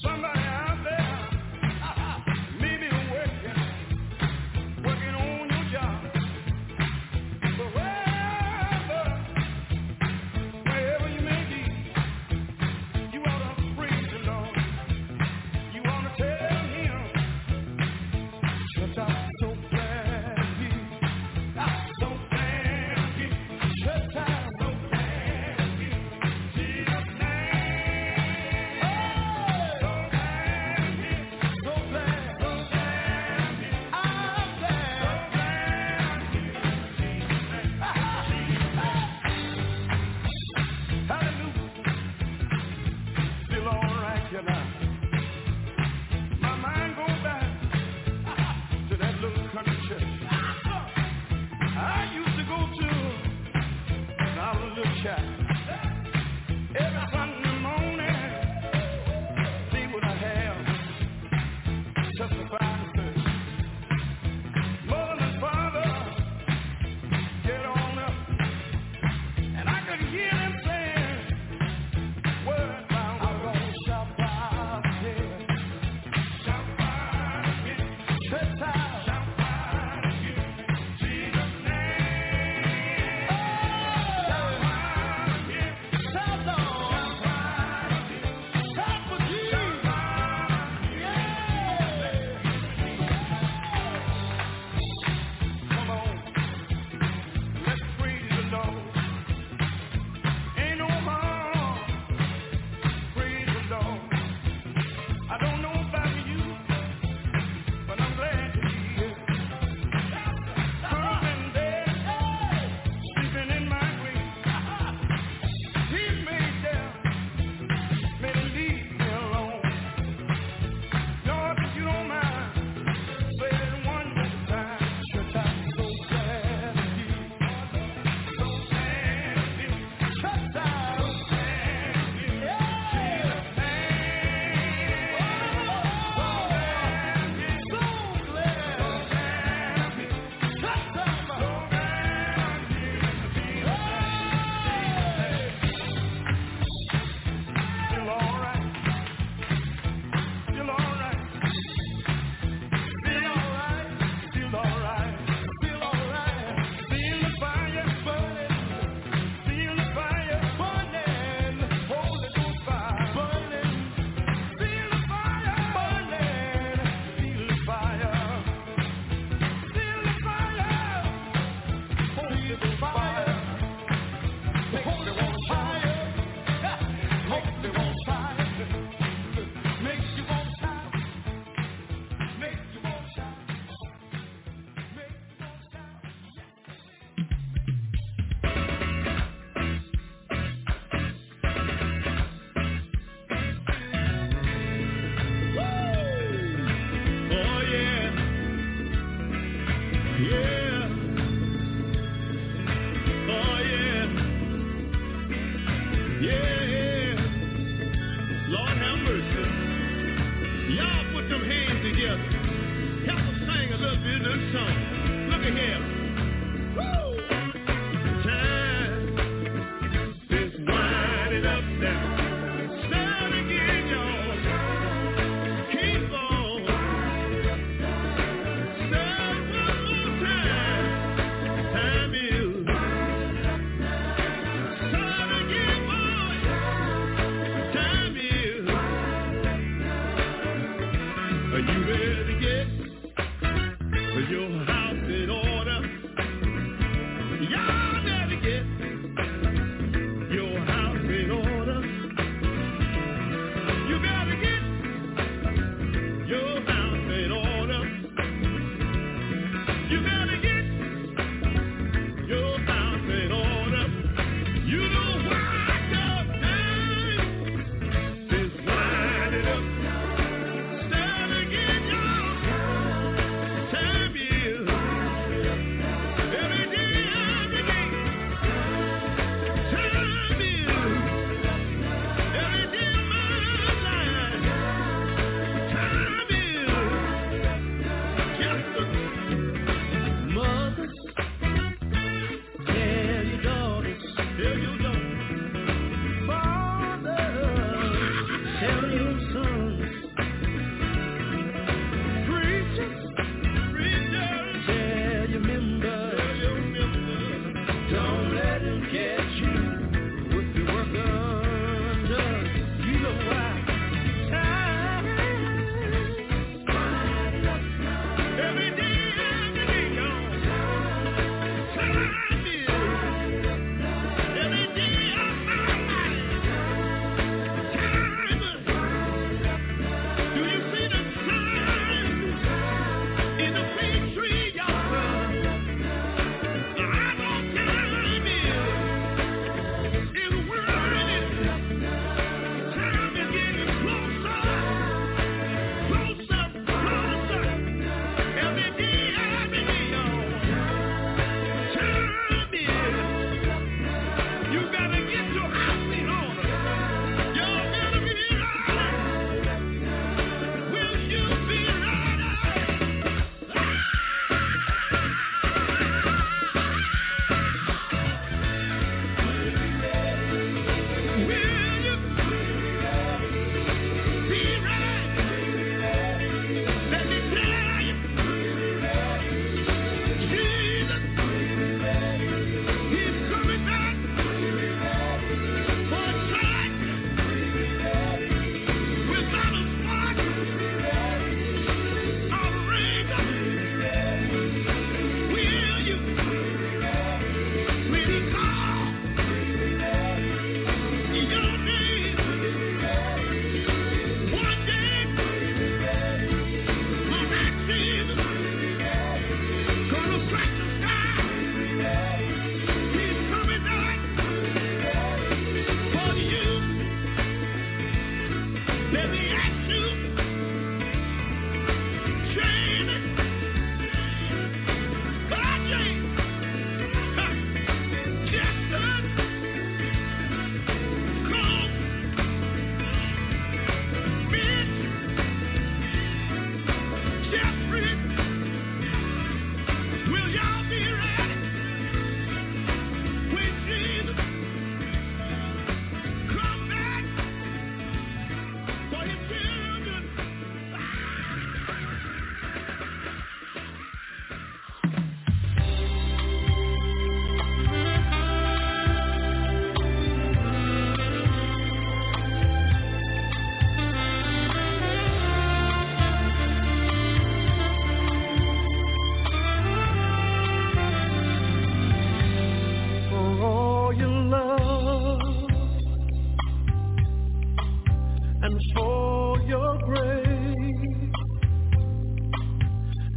Stand again, y'all.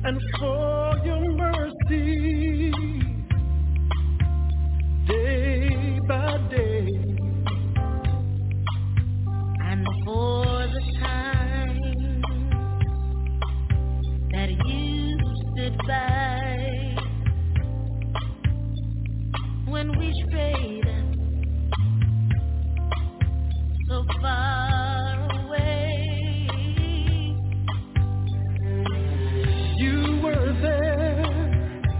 and for your mercy day by day, and for the time that you stood by when we strayed so far away. You were there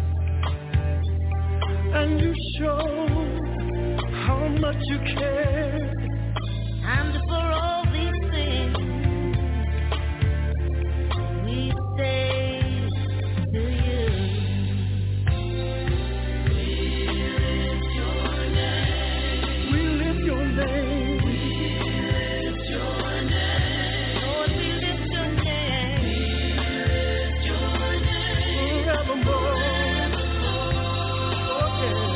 and you showed how much you cared. And for all these things we say to you, we lift your name. We lift your name. We lift your name. Lord, we lift your name. We lift your name. Forevermore. Oh, yeah.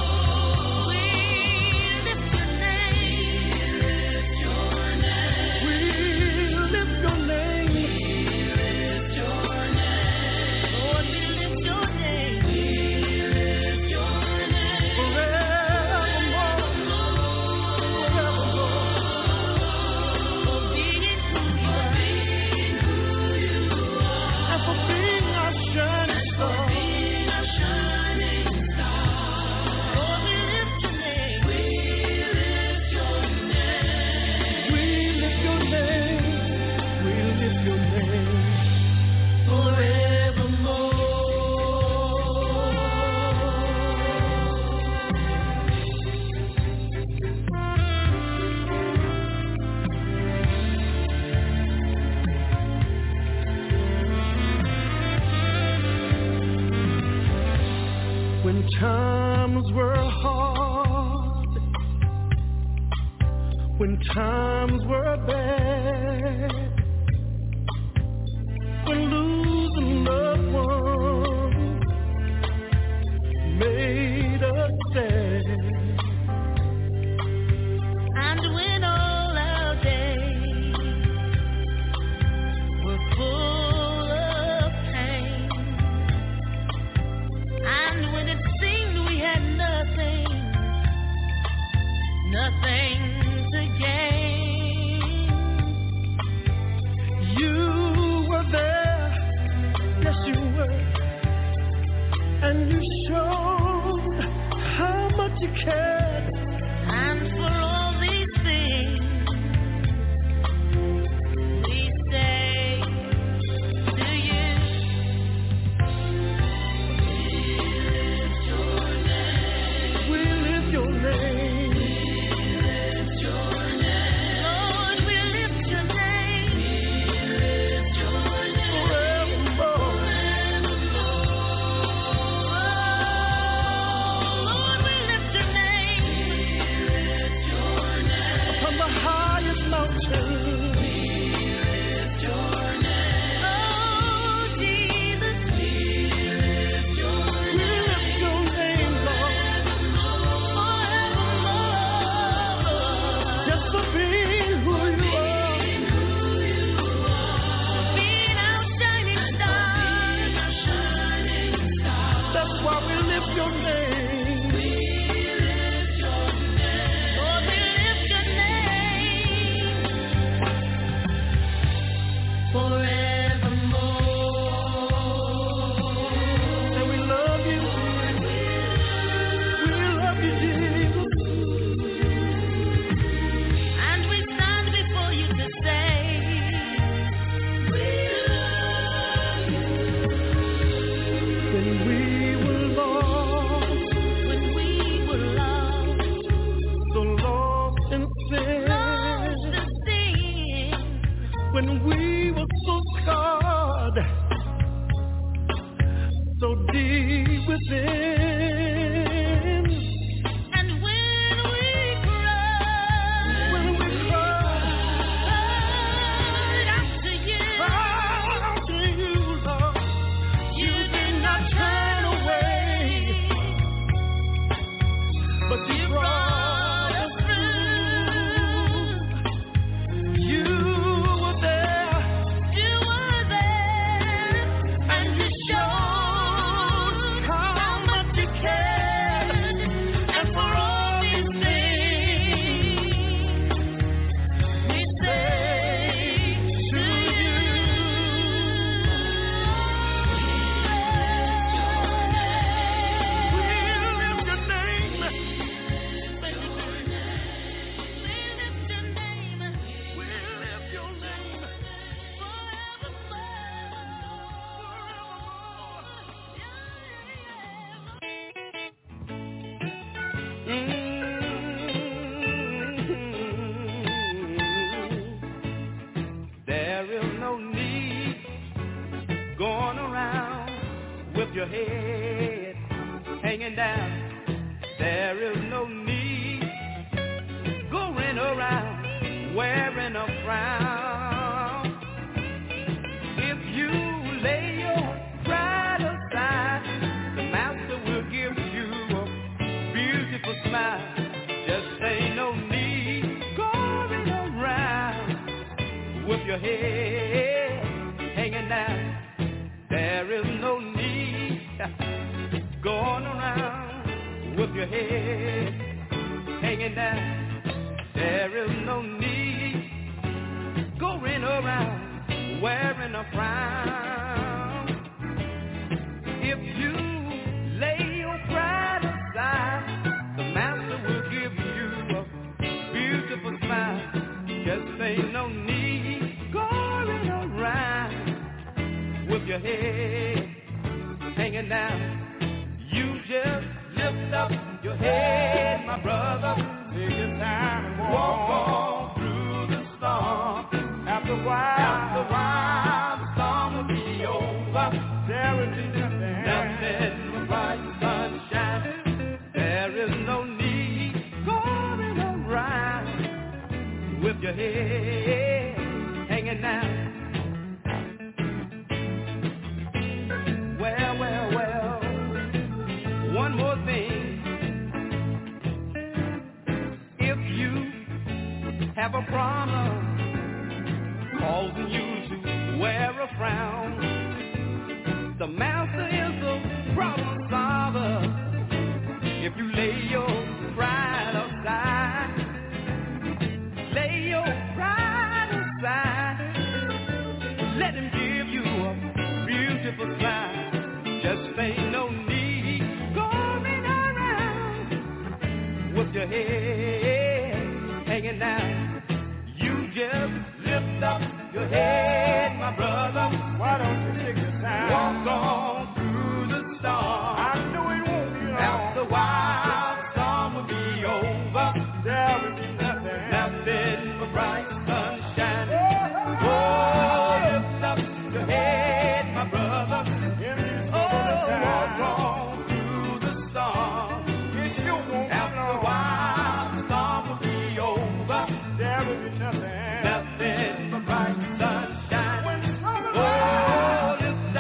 When times were hard, when times were bad, when losing loved ones made us sad, and when all our days were full of pain, and when it seemed we had nothing, nothing to gain, you were there, yes you were, and you showed how much you cared. and for all these things we say to you, We lift your name. Lord, we lift your name. Forevermore. Lord, we lift your name. From the highest mountain. Oh, Jesus, We lift your name, Lord. forevermore. Just for being who you are. Being our shining star. That's why we lift your name. Lord, we lift your name. Forevermore. And we love you. We love you, Jesus. And we stand before you to say, we love you. When we were lost, When we were lost, so lost in sin. lost in sin, When we were so scarred, so deep within. and when we cried, When we cried cried out to you, out to you, Lord, you did not turn away, but you you brought brought us us through. You were there, You were there, and you There is no need going around with your head hanging down. There is no need going around wearing a frown. If you lay your pride aside, the master will give you a beautiful smile. Just ain't no need going around with your head hanging down. There is no need going around with your head hanging down. There is no need going around wearing a frown. If you lay your pride aside, the master will give you a beautiful smile. Just ain't no need going around with your head hanging down. You just lift up your head, my brother. Take your time and walk on through the storm. After a while, after a while, the storm will be over. There will be nothing, nothing but bright sunshine. There is no need going around with your head hanging down. Well, well, well, one more thing. If you have a problem causing you to wear a frown, the master is a problem solver. If you lay your pride aside, lay your pride aside, let him give you a beautiful smile. Just ain't no need going around with your head hanging down. You just lift up your head, my brother. Why don't you take your time? Walk on through the storm. I know it won't be long. After a while, the storm will be over. There will be nothing, nothing but bright sunshine. Oh, lift up your head, my brother. Oh, walk on through the storm. After a while, the storm will be over. There will be nothing, nothing but bright sunshine. Oh, lift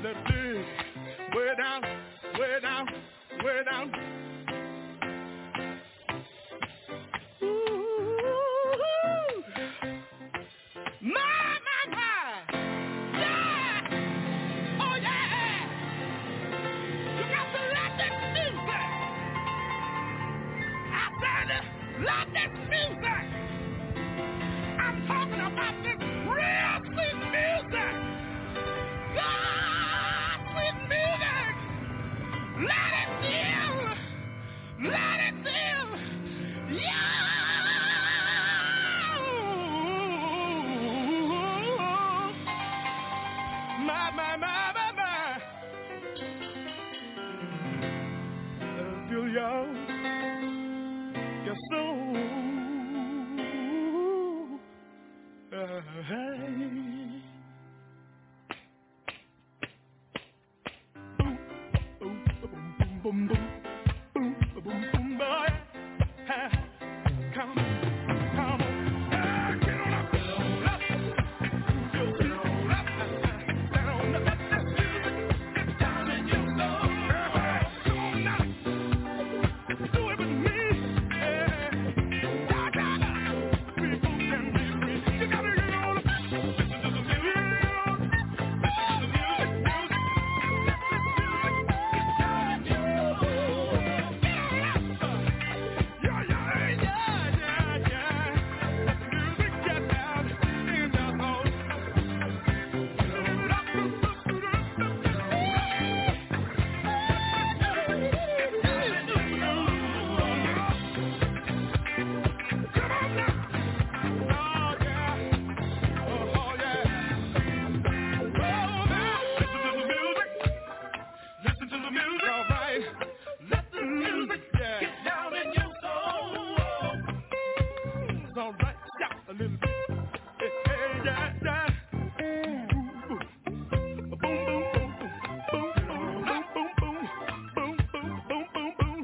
let's dig way down, way down, way down. Ooh, my, my, my, yeah, oh yeah. You got to let that music. I said, let that music. I'm talking about this real sweet music. God, sweet music. Let it feel. Let it feel. Yeah. My, my, my, my, my. Let it feel y'all. Your soul. Uh, hey. Boom, boom, boom, boom, boom, boom, boom, boom, boom, boy. Ha. Come on, come on. Ah, get on up, get on up. Get on up, get on up. Let that music get down in your soul. Come on now, do it with me. Yeah. Da, da, da. People can be free. You gotta get on up. Listen to the music. Listen to the music, music. Let this music get down in your soul. Get on up. Yeah, yeah, yeah, yeah, yeah. Let the music get down in your soul. Listen it up. Come on now. Oh, yeah. Oh, yeah. Oh, now. Listen to the music. Listen to the music. All right. Let the music get down in your soul. It's all right. Yeah, a little bit. Hey, hey, yeah, yeah. Boom, boom, boom, boom, boom, boom, boom, boom, boom, boom, boom, boom, boom.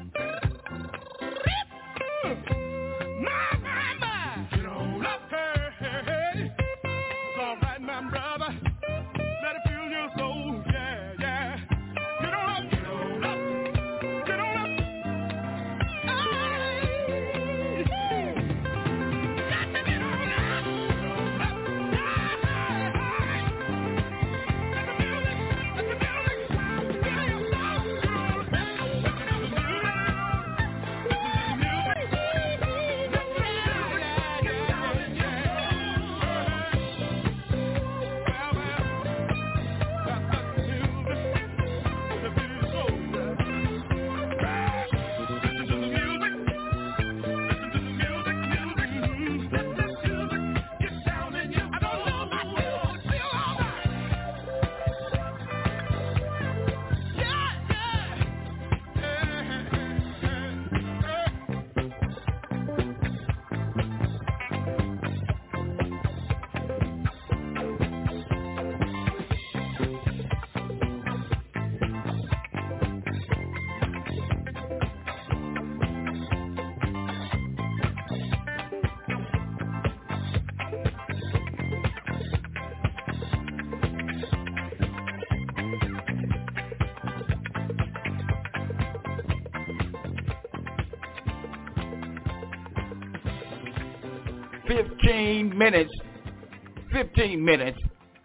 My, my, my. Get on up. Hey, hey, hey. It's all right, my brother. Let it fill your soul. Yeah, yeah. Get on up. Get on up. Get on up. Hey. Got to get on up. Get on up. Hey. Let the music, let the music fill your soul. Listen to the music. Fifteen minutes. Fifteen minutes.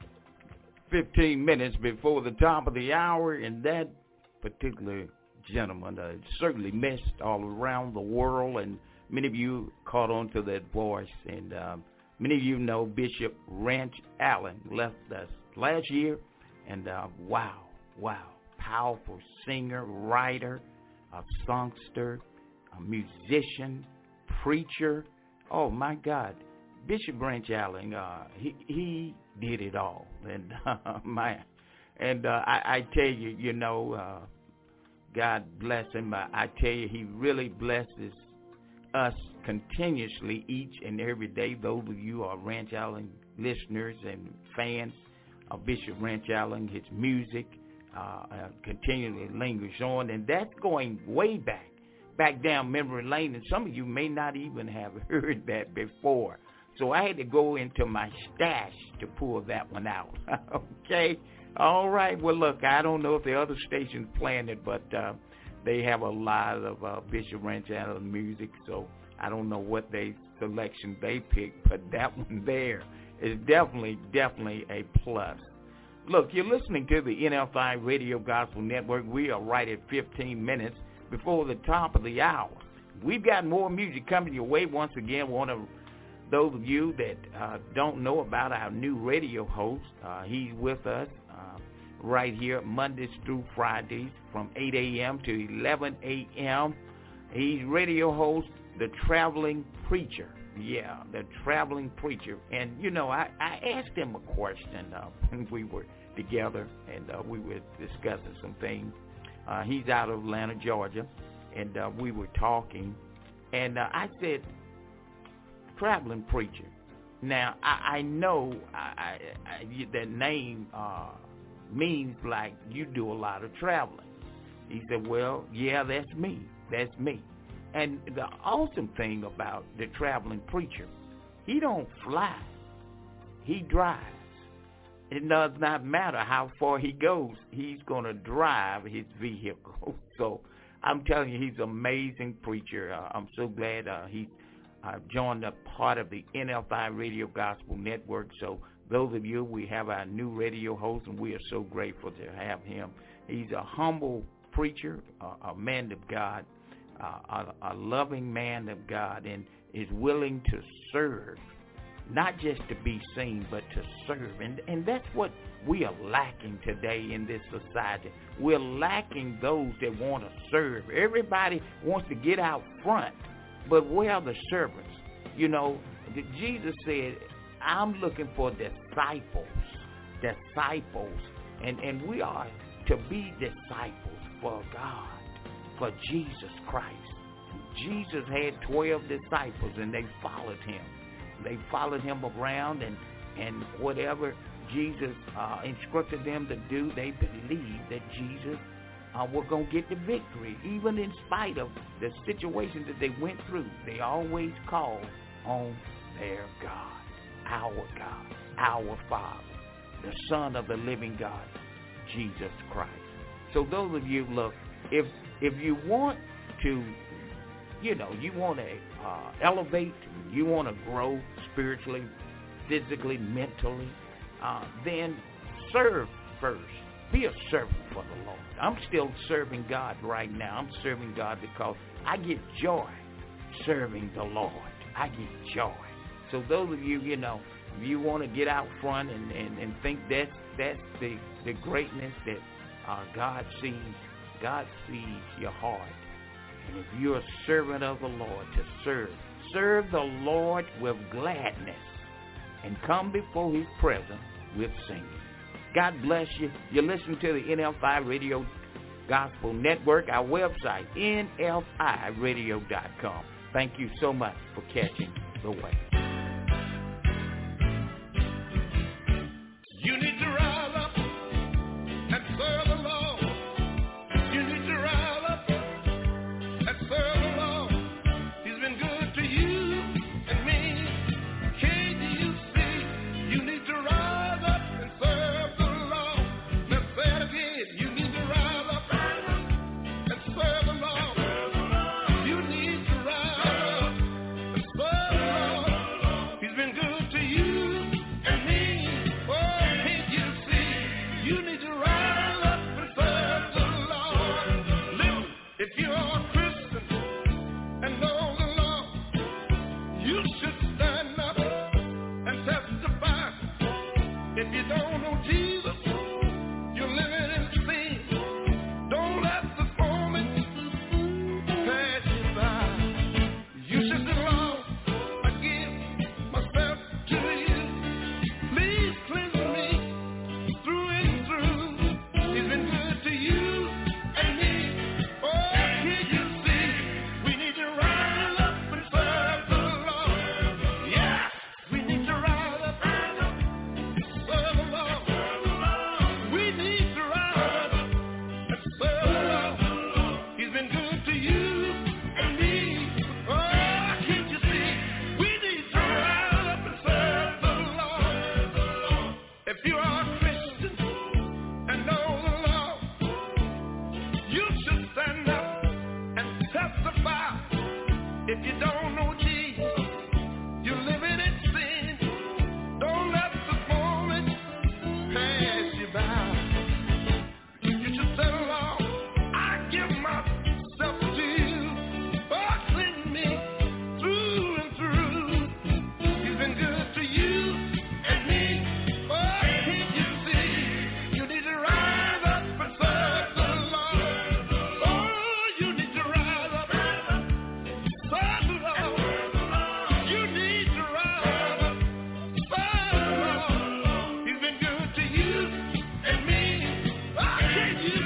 Fifteen minutes before the top of the hour, and that particular gentleman uh, certainly missed all around the world, and many of you caught on to that voice, and um, many of you know Bishop Ranch Allen left us last year, and uh, wow, wow, powerful singer, writer, a songster, a musician, preacher. Oh my God, Bishop Ranch Allen, uh, he he did it all, and uh, man, and uh, I, I tell you, you know, uh, God bless him. I, I tell you, he really blesses us continuously each and every day. Those of you are Ranch Allen listeners and fans of Bishop Ranch Allen, his music uh, uh, continually lingers on, and that's going way back. Back down memory lane, and some of you may not even have heard that before. So I had to go into my stash to pull that one out. Okay? All right. Well, look, I don't know if the other stations playing it, but uh, they have a lot of uh, Bishop Ranchado music, so I don't know what they selection they picked, but that one there is definitely, definitely a plus. Look, you're listening to the N F I Radio Gospel Network. We are right at fifteen minutes before the top of the hour. We've got more music coming your way. Once again, one of those of you that uh, don't know about our new radio host, uh, he's with us uh, right here Mondays through Fridays from eight a.m. to eleven a.m. He's radio host, The Traveling Preacher. Yeah, The Traveling Preacher. And, you know, I, I asked him a question uh, when we were together, and uh, we were discussing some things. Uh, he's out of Atlanta, Georgia, and uh, we were talking, and uh, I said, Traveling Preacher. Now, I, I know I, I, I, that name uh, means like you do a lot of traveling. He said, well, yeah, that's me. That's me. And the awesome thing about the Traveling Preacher, he don't fly. He drives. It does not matter how far he goes. He's going to drive his vehicle. So I'm telling you, he's an amazing preacher. Uh, I'm so glad uh, he uh, joined a part of the N F I Radio Gospel Network. So those of you, we have our new radio host, and we are so grateful to have him. He's a humble preacher, uh, a man of God, uh, a, a loving man of God, and is willing to serve. Not just to be seen, but to serve. And and that's what we are lacking today in this society. We're lacking those that want to serve. Everybody wants to get out front, but where are the servants? You know, Jesus said, I'm looking for disciples, disciples. And, and we are to be disciples for God, for Jesus Christ. Jesus had twelve disciples, and they followed him. They followed him around, and, and whatever Jesus uh, instructed them to do, they believed that Jesus uh, was going to get the victory. Even in spite of the situation that they went through, they always called on their God, our God, our Father, the Son of the living God, Jesus Christ. So those of you, look, if if you want to, you know, you want to uh, elevate, you want to grow spiritually, physically, mentally, uh, then serve first. Be a servant for the Lord. I'm still serving God right now. I'm serving God because I get joy serving the Lord. I get joy. So those of you, you know, if you want to get out front and, and, and think that that's the, the greatness that uh, God sees, God sees your heart. And if you're a servant of the Lord, to serve, serve the Lord with gladness and come before his presence with singing. God bless you. You're listening to the N F I Radio Gospel Network, our website, N F I radio dot com. Thank you so much for catching the way. You need to rise up and serve the Lord. You need to rise up and serve the Lord. He's been good to you and me. Can't you see? You need to rise up and serve the Lord. Let's say it again. You need to rise up and serve the Lord. You need to rise up and serve the Lord.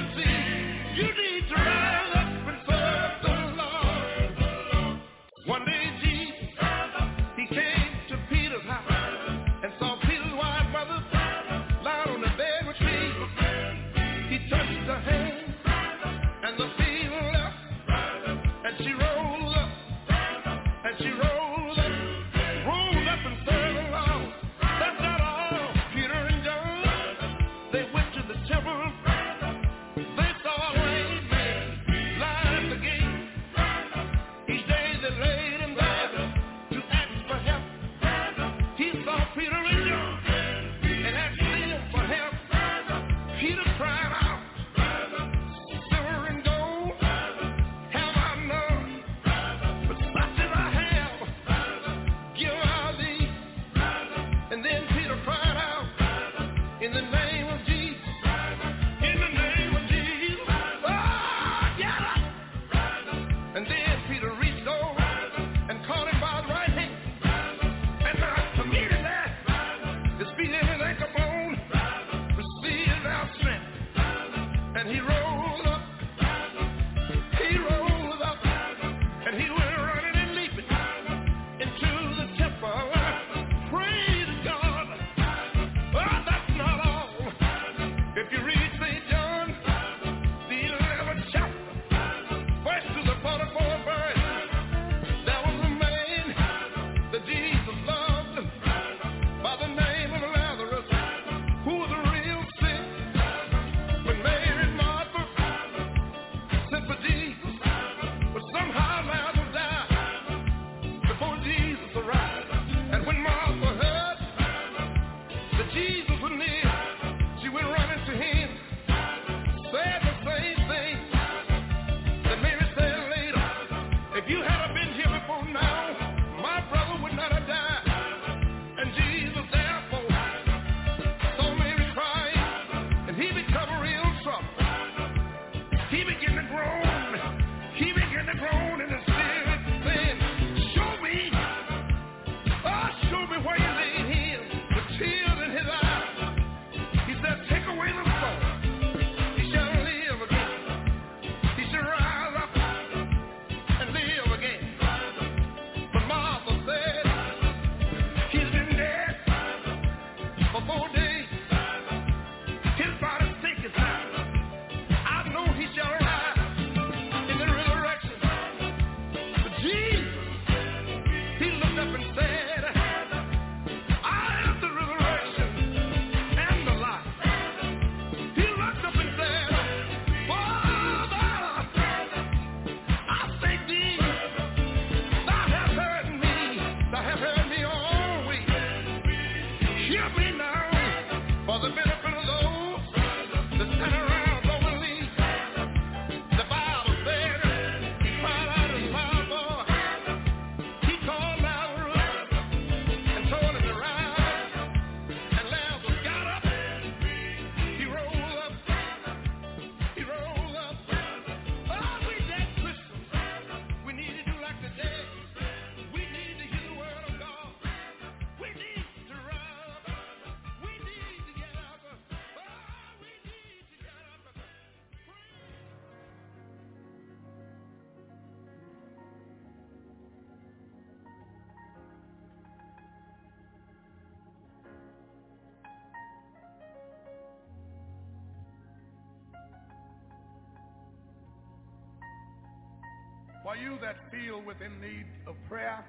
For you that feel within need of prayer,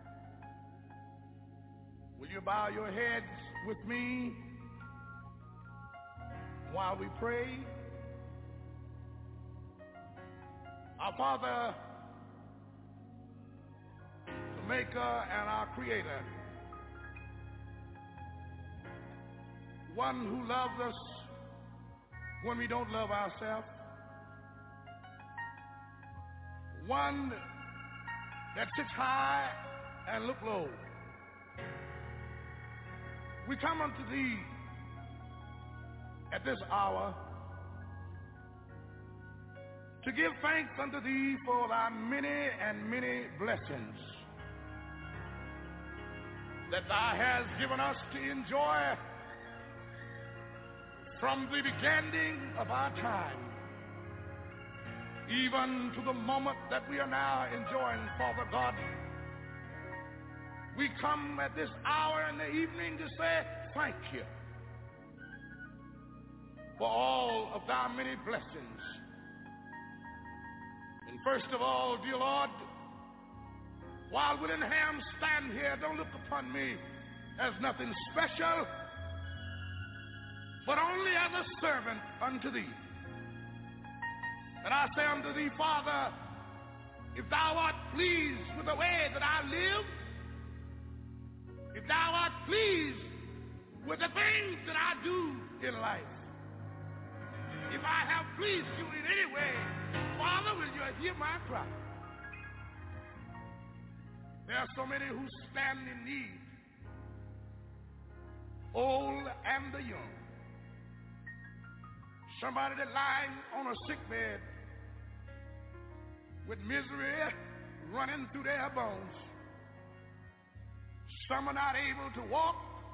will you bow your heads with me while we pray? Our Father, the Maker and our Creator, one who loves us when we don't love ourselves, one that sits high and look low. We come unto thee at this hour to give thanks unto thee for thy many and many blessings that thou hast given us to enjoy from the beginning of our time. even to the moment that we are now enjoying, Father God. We come at this hour in the evening to say thank you for all of thy many blessings. And first of all, dear Lord, while Whittingham stand here, don't look upon me as nothing special, but only as a servant unto thee. And I say unto thee, Father, if thou art pleased with the way that I live, if thou art pleased with the things that I do in life, if I have pleased you in any way, Father, will you hear my cry? There are so many who stand in need, old and the young. Somebody that lying on a sick bed with misery running through their bones. Some are not able to walk.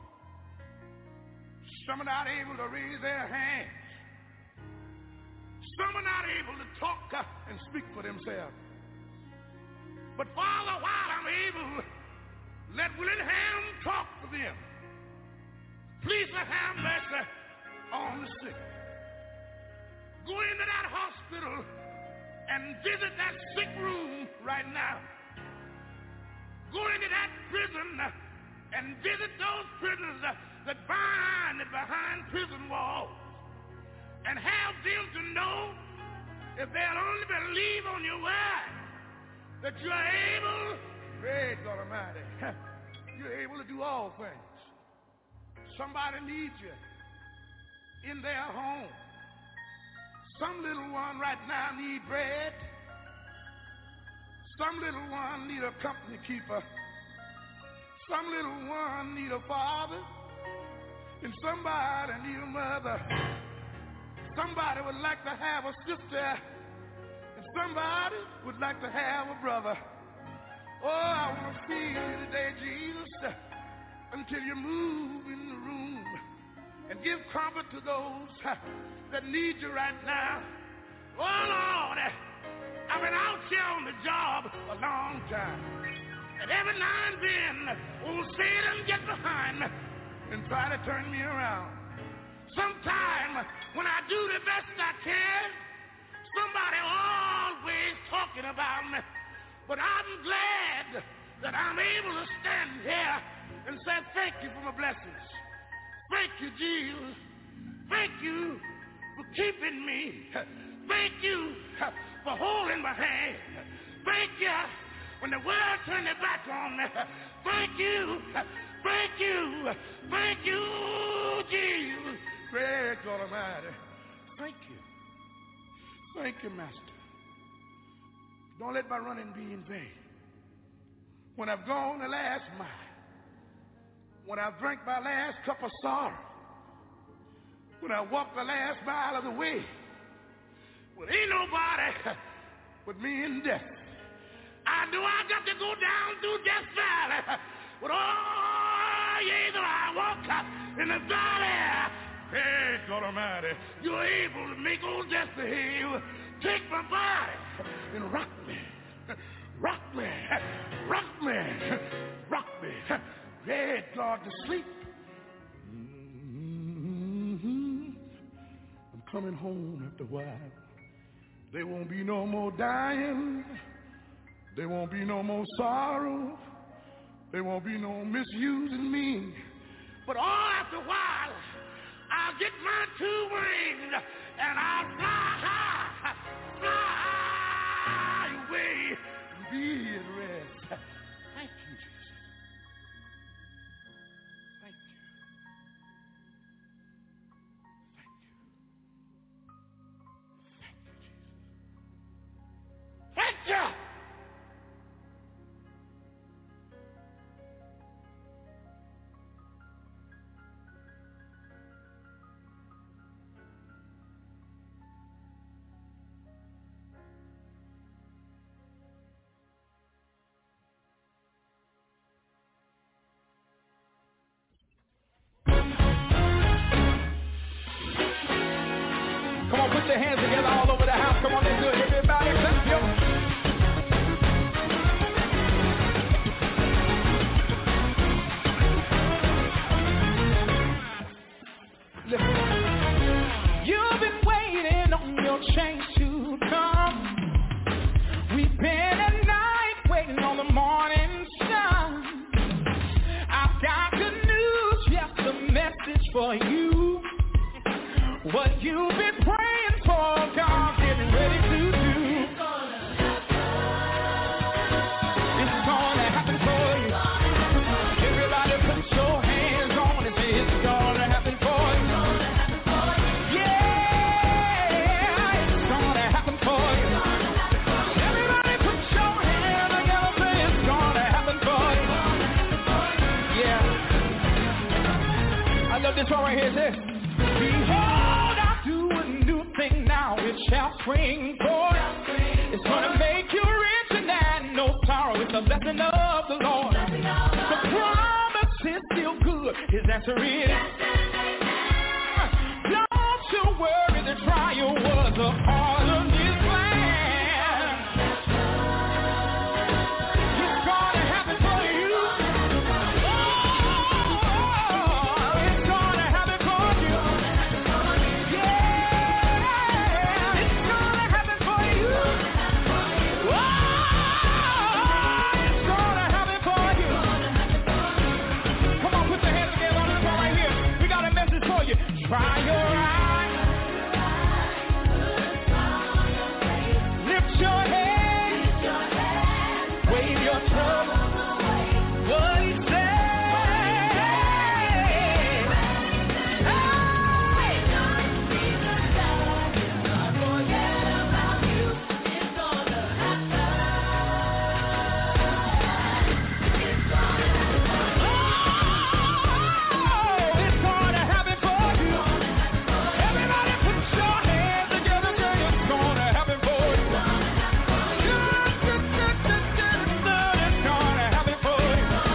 Some are not able to raise their hands. Some are not able to talk and speak for themselves. But Father, while I'm able, let Whittingham talk for them. Please have mercy on the sick. Go into that hospital and visit that sick room right now. Go into that prison and visit those prisoners that bind behind prison walls, and have them to know, if they'll only believe on your word, that you are able, praise God Almighty, you're able to do all things. Somebody needs you in their home. Some little one right now need bread. Some little one need a company keeper. Some little one need a father. And somebody need a mother. Somebody would like to have a sister. And somebody would like to have a brother. Oh, I want to feel you today, Jesus, until you move in the room and give comfort to those that need you right now. Oh, Lord, I've been out here on the job a long time. And every now and then, old Satan get behind me and try to turn me around. Sometime when I do the best I can, somebody always talking about me. But I'm glad that I'm able to stand here and say thank you for my blessings. Thank you, Jesus. Thank you for keeping me. Thank you for holding my hand. Thank you when the world turned their back on me. Thank you. Thank you. Thank you, Jesus. Praise God Almighty. Thank you. Thank you, Master. Don't let my running be in vain. When I've gone the last mile, when I've drank my last cup of sorrow, when I walked the last mile of the way, when ain't nobody but me in death, I know I got to go down through Death Valley. But oh, yea, though I walk in the valley, hey, God Almighty, you're able to make old death behave. Take my body and rock me, rock me, rock me, rock me. Yeah, God, to sleep. Mm-hmm. I'm coming home after a while. There won't be no more dying. There won't be no more sorrow. There won't be no misusing me. But all after a while, I'll get my two wings and I'll fly high, fly away and be at rest. Thank you, Jesus. Thank you. Thank you. Thank you, Jesus. Thank you. Put your hands together all over the house. Come on, let's do it. Everybody. change to come. We've been at night waiting on the morning sun. I've got good news, yes, a message for you. What you've been praying for, God's getting ready to do. It's gonna happen for you. Everybody put your hands on it, say it's gonna happen for you. Yeah, it's gonna happen for you. Everybody put your hands together, say it's gonna happen for you. Yeah. I love this one right here, this. Behold, I do a new thing now, it shall spring forth. It's gonna make you rich and add no sorrow. It's a blessing of the Lord. The promise is still good. His answer is don't you worry, the trial was a part of his plan. It's gonna happen for you. Oh, it's gonna happen for you. Yeah, it's gonna happen for you. Oh, it's gonna happen for you. Come on, put your hands together on this one right here. We got a message for you. Try your eyes. Lift your head. Wave your trouble. What he said. Hey. Oh, it's gonna happen for you. Everybody put your hands together, say it's gonna happen for you. It's gonna happen for you.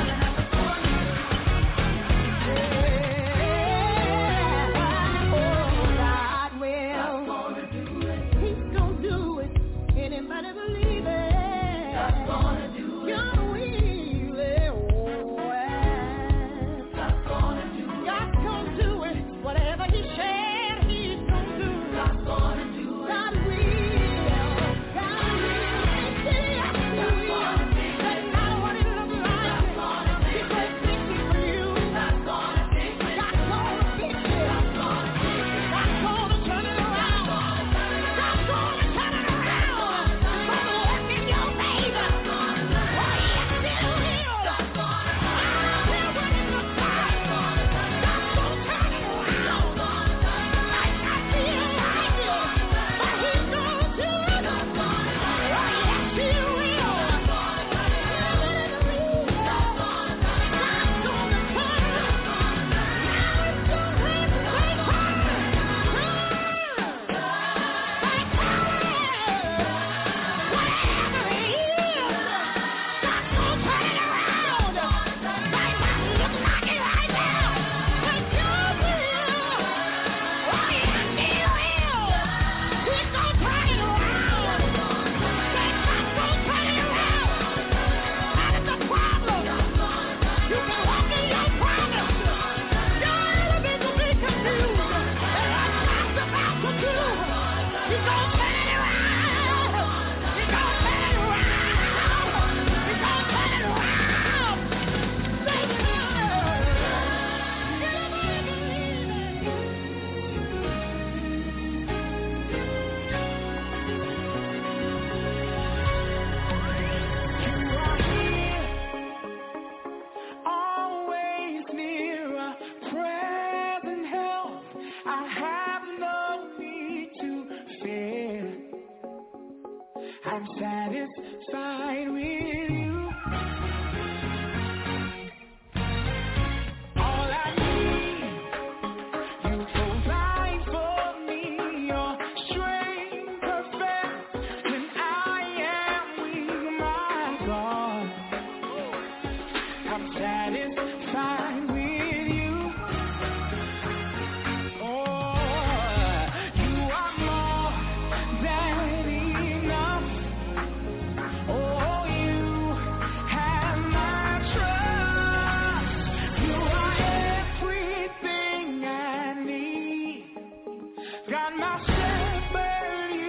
God will. He's gonna do it. Anybody believe it? God's gonna do it. You will. Oh, yes. God's gonna do it. God's gonna do it. Whatever he said, he's gonna do it. God's gonna do it. God will. God will. Yes, he will. Doesn't matter what it looks like. He's gonna fix it for you. God's gonna fix it. God's gonna fix it. God's gonna turn it around. God's gonna turn it around. Gonna work in your favor. Oh, yes, he will. I don't care what it looks like. God's gonna turn it around. Might not be like you, but he's gonna do it. Oh, yes, he will. God's gonna turn it around. Now it's your hands to take time. Take time. Whatever it is, God's gonna turn it around. Might not look like it right now, but you will. Oh, yes, he will. He's gonna turn it around. Say, God's gonna turn it around. That is the problem. You can walk in your promise. Your enemies will be confused. And what God's about to do, he's gonna turn it around. He's gonna turn it around. He's gonna turn it around. Say it. Always near, a present help. I have no need to fear. I'm satisfied with you. All I need, you provide for me. Your strength perfect when I am weak, my God. I'm satisfied with you. Oh, you are more than enough. Oh, you have my trust. You are everything I need. Got my shepherd, you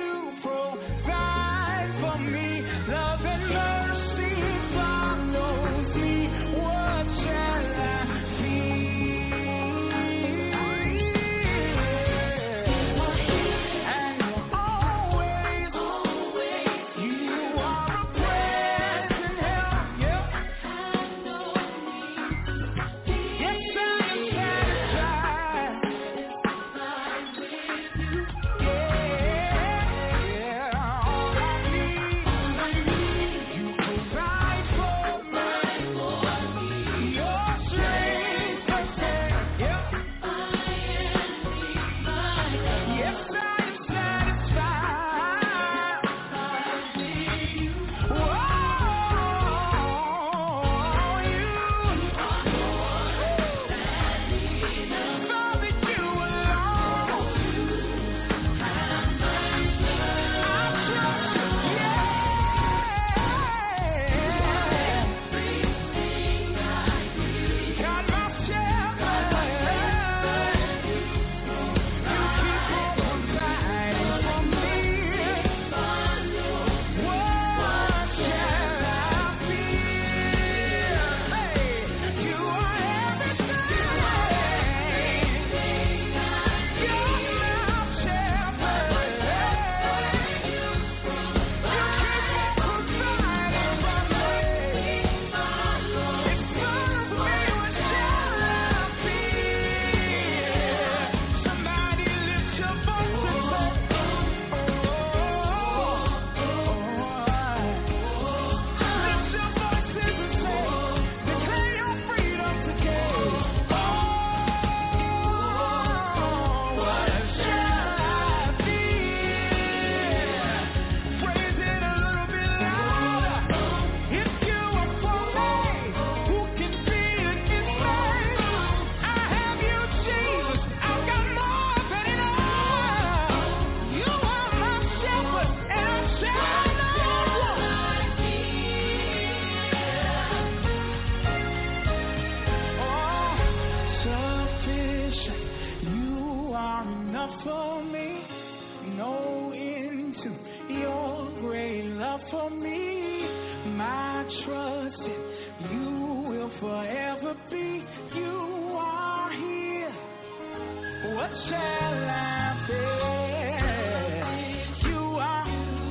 trust in you will forever be. You are here. What shall I bear? You are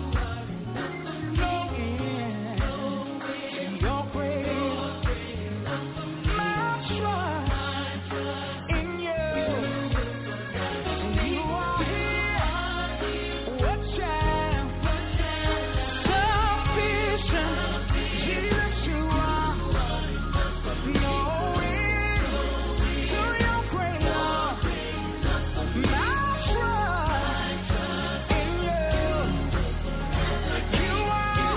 no end in your grace. My trust in you. You are here. What shall sufficient? Jesus, you are no end to your great love. My trust in you. You are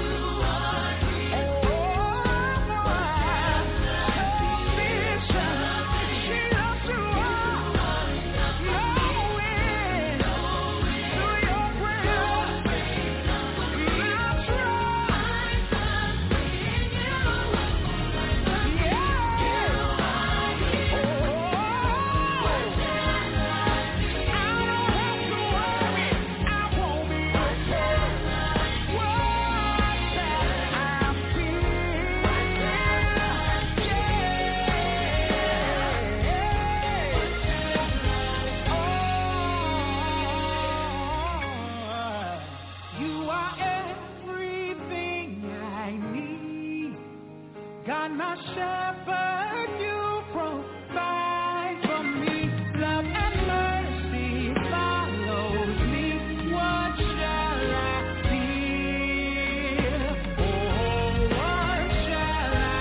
God, my shepherd, you provide for me. Love and mercy follows me. What shall I fear? Oh, what shall I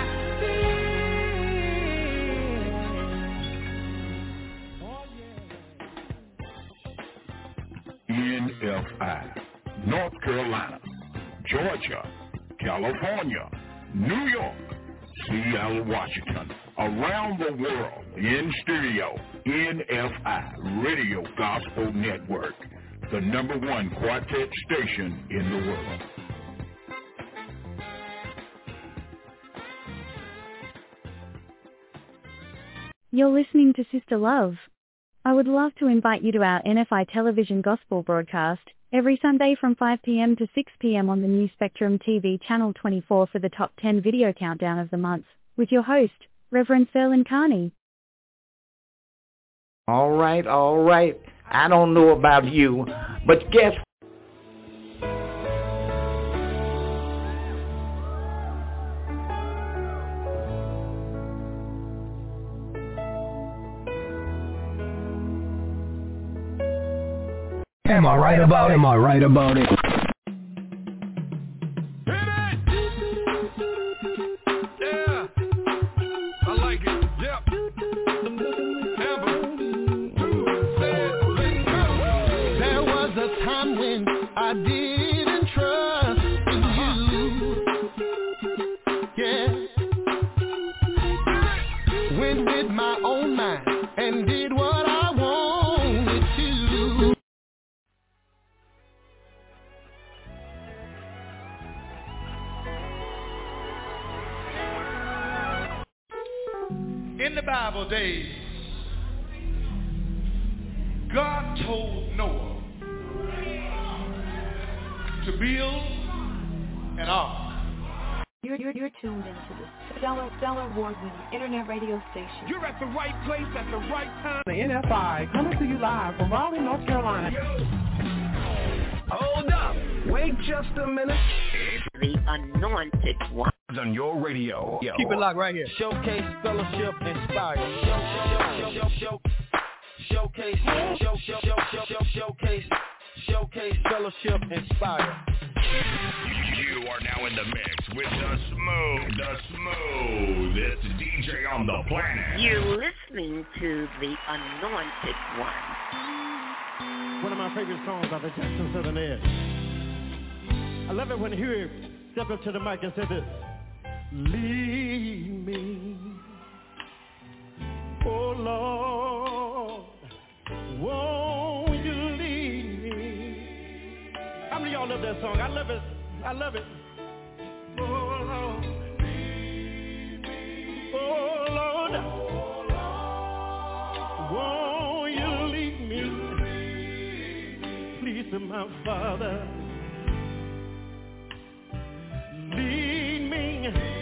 fear? Oh, yeah. N F I, North Carolina, Georgia, California, New York, Seattle, Washington, around the world, in stereo, N F I Radio Gospel Network, the number one quartet station in the world. You're listening to Sister Love. I would love to invite you to our N F I television gospel broadcast, every Sunday from five p.m. to six p.m. on the new Spectrum T V Channel twenty-four for the top ten video countdown of the month, with your host, Reverend Sterling Carney. All right, all right. I don't know about you, but guess Am I right about it? Am I right about it? Yeah, I like it. Yep. Amber. There was a time when I didn't trust in you. Yeah. Went with my own mind and did what I wanted to. In the Bible days, God told Noah to build an ark. You're, you're, you're tuned into the Stellar, Stellar Award-winning internet radio station. You're at the right place at the right time. The N F I coming to you live from Raleigh, North Carolina. Hold up. Wait just a minute. The Anointed One. On your radio. Yo. Keep it locked right here. Showcase, fellowship, inspire. Show, show, show, show, showcase, show, show, show, show, show, showcase, showcase, fellowship, inspire. You are now in the mix with the smooth, the smoothest D J on the planet. You're listening to the Anointed One. One of my favorite songs by the Jackson Southern Edge. I love it when Huey stepped up to the mic and said this. Lead me, oh Lord, won't you lead me? How many of y'all love that song? I love it. I love it. Oh Lord, lead me. Oh Lord, won't you lead me? Please, my Father, lead me.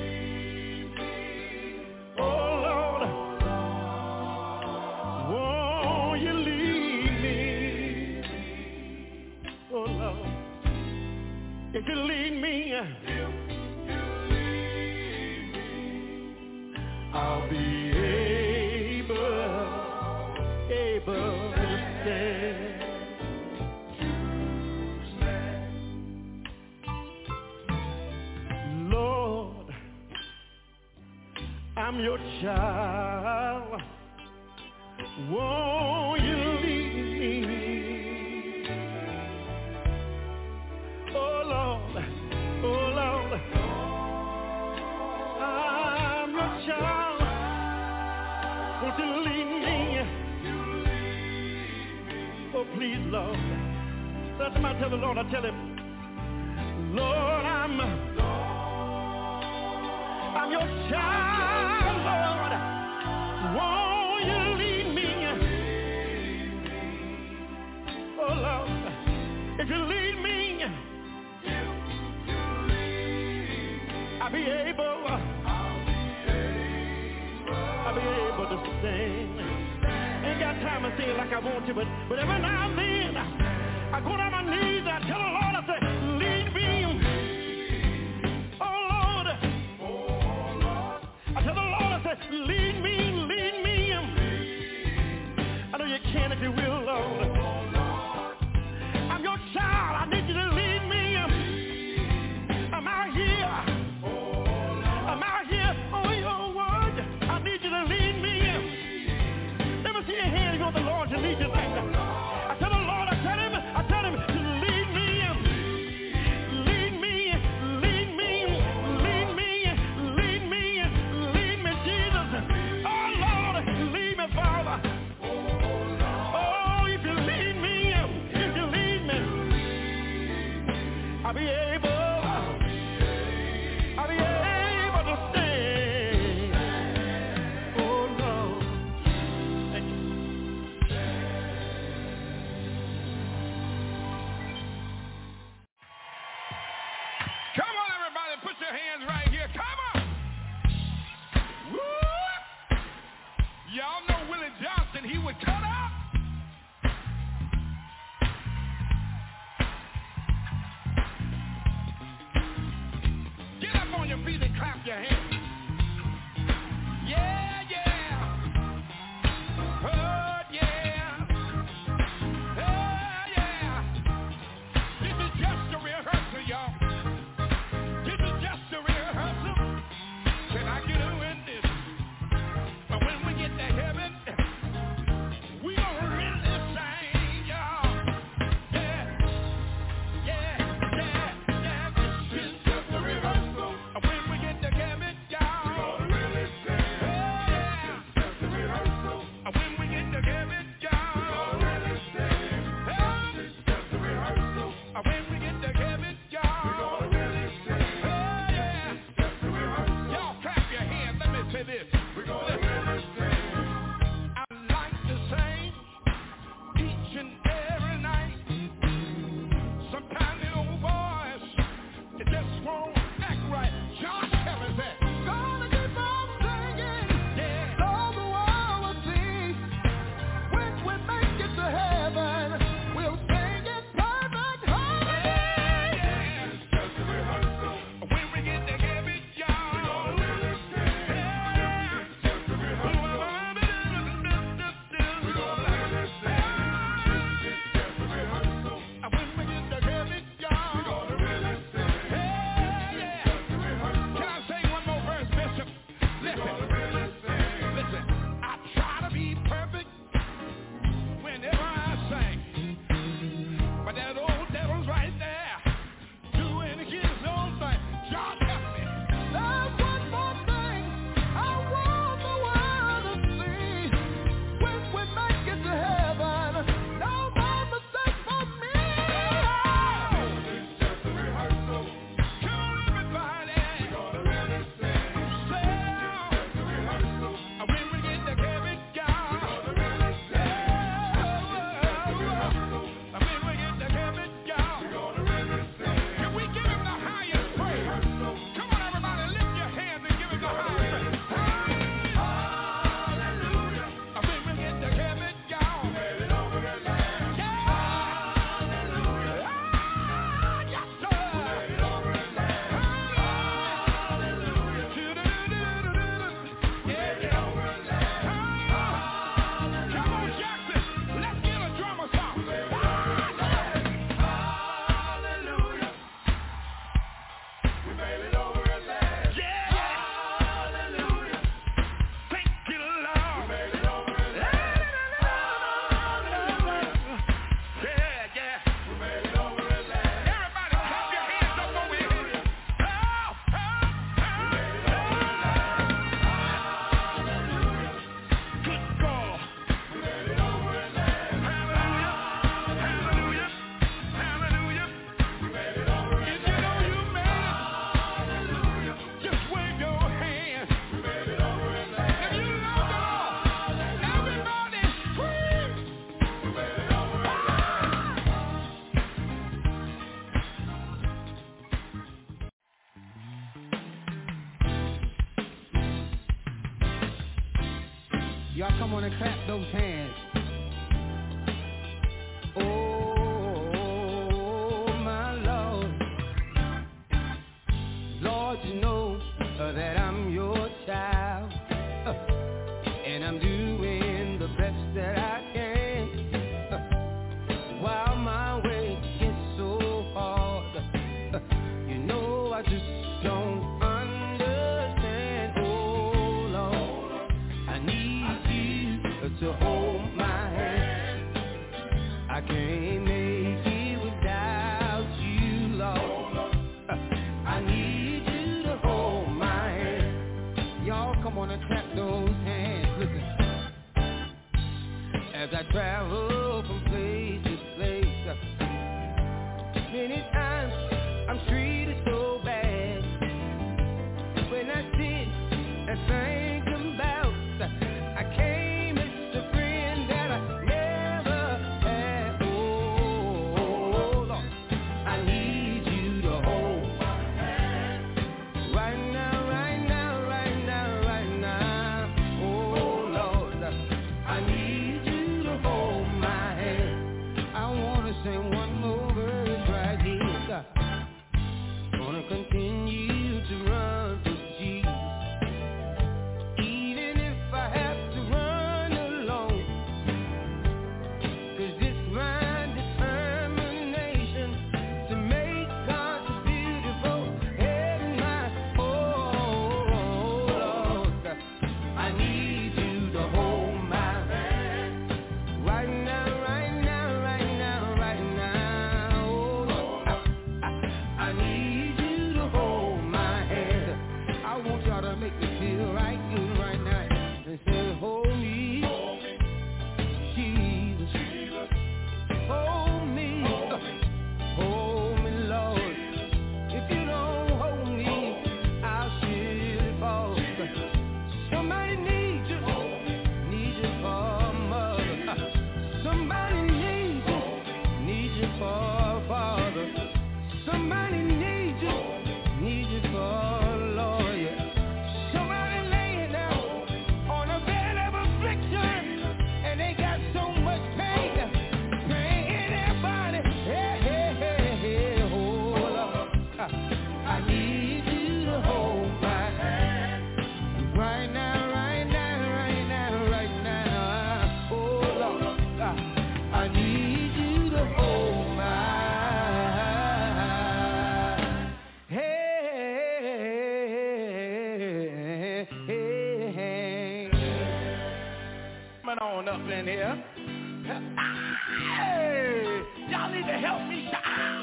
If you lead me, if you lead me, I'll be able, able to stand. Lord, I'm your child. Won't you lead me? Oh Lord, oh Lord, I'm your child. Won't you lead me? Oh please, Lord. That's what I tell the Lord. I tell him, Lord, I'm, I'm your child, Lord. Won't you lead me? Oh Lord, if you lead me, I'll be able, I'll be able to sing. Ain't got time to sing like I want to, but, but every now and then I go down my knees and I tell the Lord, I say, lead me. Oh Lord, I tell the Lord, I say, lead me, lead me. I know you can if you will, Lord. I'm your child, I need you to lead me. I'm out here. I'm out here on your word. I need you to lead me. Let me see your hand. You want the Lord to lead you like that. I tell the Lord, I tell him, I tell him to lead me. Lead me, lead me, lead me, lead me, lead me, Jesus. Oh Lord, lead me, Father. Oh, if you lead me, if you lead me, I'll be able. I'll be able to stand. Oh Lord, thank you. Come on, everybody, put your hands right here. Come on. Woo! Y'all know Willie Johnson, he would cut out. Get up on your feet and clap your hands. Yeah, yeah. Oh, yeah. Oh, yeah. This is just a rehearsal, y'all. This is just a rehearsal. Can I get a witness? But when we get to heaven, we gonna really sing, y'all. Yeah, yeah, yeah, yeah. This is just a rehearsal. And when we get to heaven, Y'all come on and clap those hands. Oh, my Lord. Lord, you know uh, that I'm your child. Uh, and I'm doing the best that I can. Uh, while my way gets so hard, uh, you know I just don't understand. Oh, Lord, I need you to hold my hand. I can't make it without you, Lord. Uh, I need you to hold my hand. Y'all come on and clap those hands. Listen. As I travel from place to place, uh, many times I'm treated so bad. When I sit and think about, uh, I came as a friend that I never had. Oh, Lord, I need you to hold my hand. Right now, right now, right now, right now. Oh, Lord, I need you to hold my hand. I wanna sing one more verse right here. Gonna continue to run for Jesus, even if I have to run alone. 'Cause it's my determination to make God beautiful in my whole Lord. I need you to hold my hand. Right now, right now, right now, right now. Oh, I, I need you to hold my hand. I want y'all to make me feel right good right now. And say, hold me, Jesus. Hold me, hold me, Lord. If you don't hold me, I'll surely fall. Somebody needs you, needs you for mother. Somebody needs you, needs you for father. Somebody needs you, needs you for lawyer. Somebody laying down on a bed of affliction, and they got so much pain, pain in their body. Hey, hey, hey, hey, hold up. I need you to hold my hand. Right now, right now, right now, right now. Oh, Lord, I need you to hold my hand. Hey, hey, hey. Coming on up in here. Hey, y'all need to help me shout.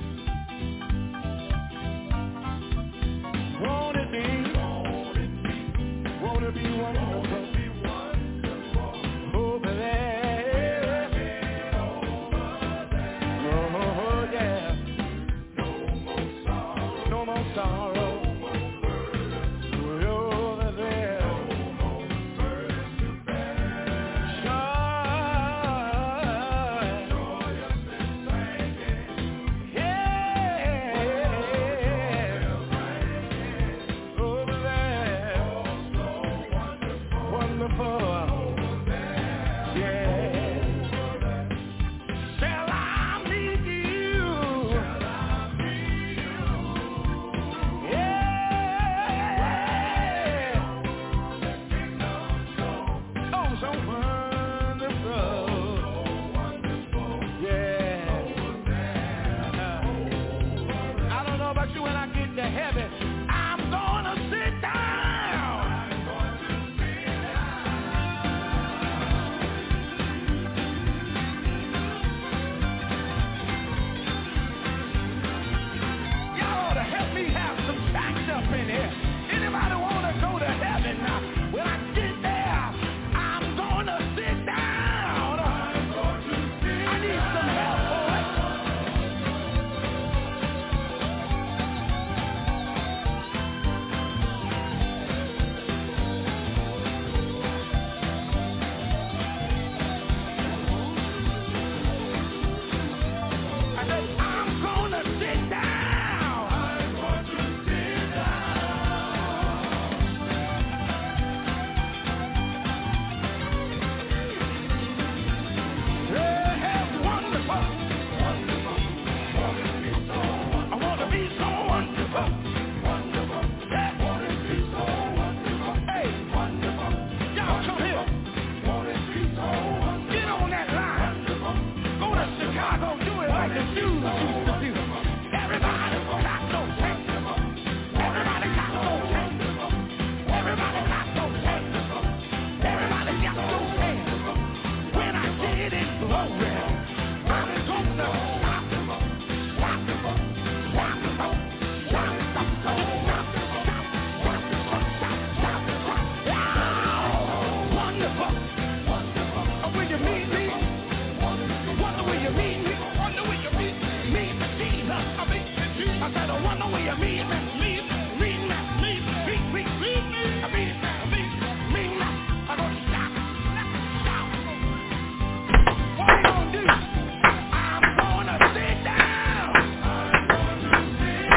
Wanna be, wanna be wonderful. Over there. Oh, yeah. No more sorrow. We're over there. Joy I said, I wonder where you meet me, meet me, meet me, meet me, meet me, meet me, meet me, meet me, meet me. I go, stop, stop. What are you gonna do? I'm gonna sit down. I'm gonna sit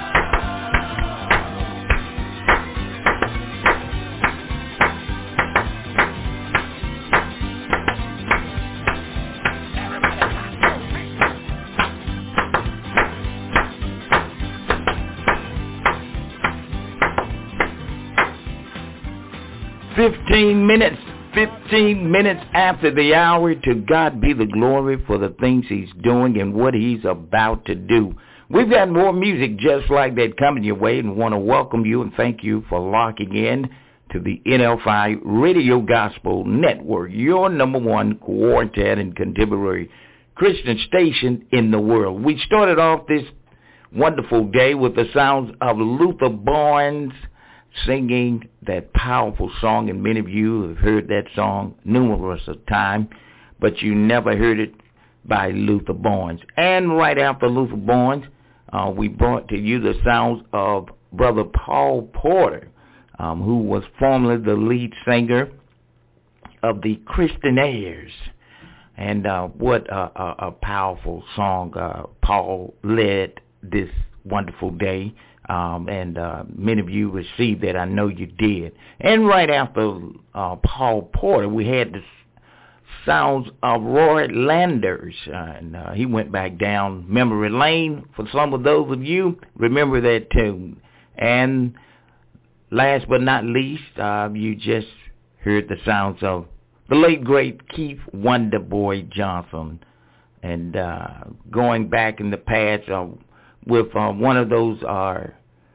Fifteen minutes, fifteen minutes after the hour. To God be the glory for the things he's doing and what he's about to do. We've got more music just like that coming your way, and want to welcome you and thank you for locking in to the N L five Radio Gospel Network, your number one quartet and contemporary Christian station in the world. We started off this wonderful day with the sounds of Luther Barnes singing that powerful song, and many of you have heard that song numerous of times, but you never heard it by Luther Barnes. And right after Luther Barnes, uh, we brought to you the sounds of Brother Paul Porter, um, who was formerly the lead singer of the Christianaires. And uh, what a, a, a powerful song uh, Paul led this wonderful day. Um, and uh, many of you received that. I know you did. And right after uh, Paul Porter, we had the sounds of Roy Landers. Uh, and uh, he went back down memory lane. For some of those of you, remember that tune. And last but not least, uh, you just heard the sounds of the late, great Keith Wonderboy Johnson. And uh, going back in the past, uh, with uh, one of those uh,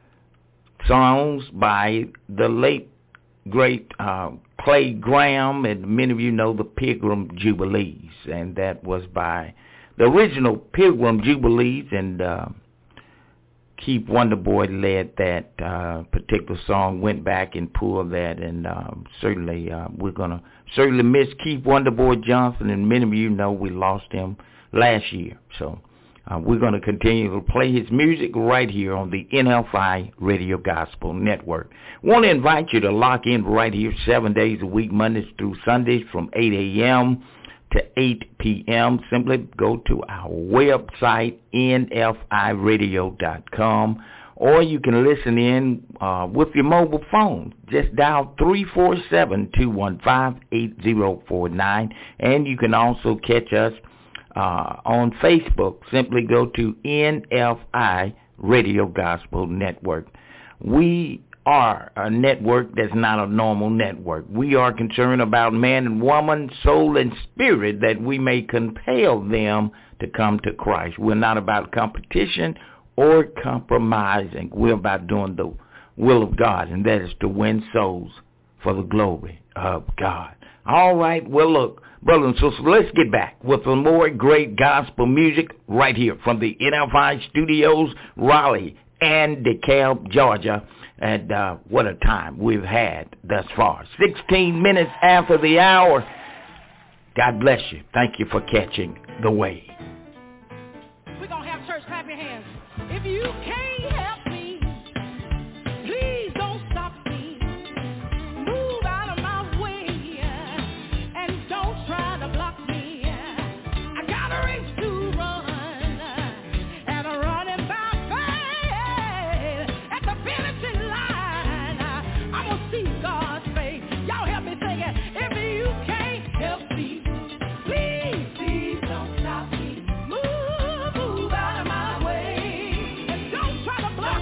songs by the late, great uh, Clay Graham, and many of you know the Pilgrim Jubilees, and that was by the original Pilgrim Jubilees, and uh, Keith Wonderboy led that uh, particular song, went back and pulled that, and uh, certainly uh, we're going to certainly miss Keith Wonderboy Johnson, and many of you know we lost him last year, so Uh, we're going to continue to play his music right here on the N L five Radio Gospel Network. Want to invite you to lock in right here seven days a week, Mondays through Sundays from eight a.m. to eight p.m. Simply go to our website, N F I radio dot com, or you can listen in uh, with your mobile phone. Just dial three four seven, two one five, eight zero four nine, and you can also catch us Uh, on Facebook. Simply go to N F I Radio Gospel Network. We are a network that's not a normal network. We are concerned about man and woman, soul and spirit, that we may compel them to come to Christ. We're not about competition or compromising. We're about doing the will of God, and that is to win souls for the glory of God. All right, well, look, brothers and sisters, let's get back with some more great gospel music right here from the N L five Studios, Raleigh and DeKalb, Georgia. And uh, what a time we've had thus far. sixteen minutes after the hour. God bless you. Thank you for catching the wave. We're going to have church, clap your hands. If you can't help me, please don't stop me. Move out of my way and don't try to block me. I got a race to run and I'm running by faith. At the finishing line, I'm going to see God's face. Y'all help me sing it. If you can't help me, please, please don't stop me. Move, move out of my way and don't try to block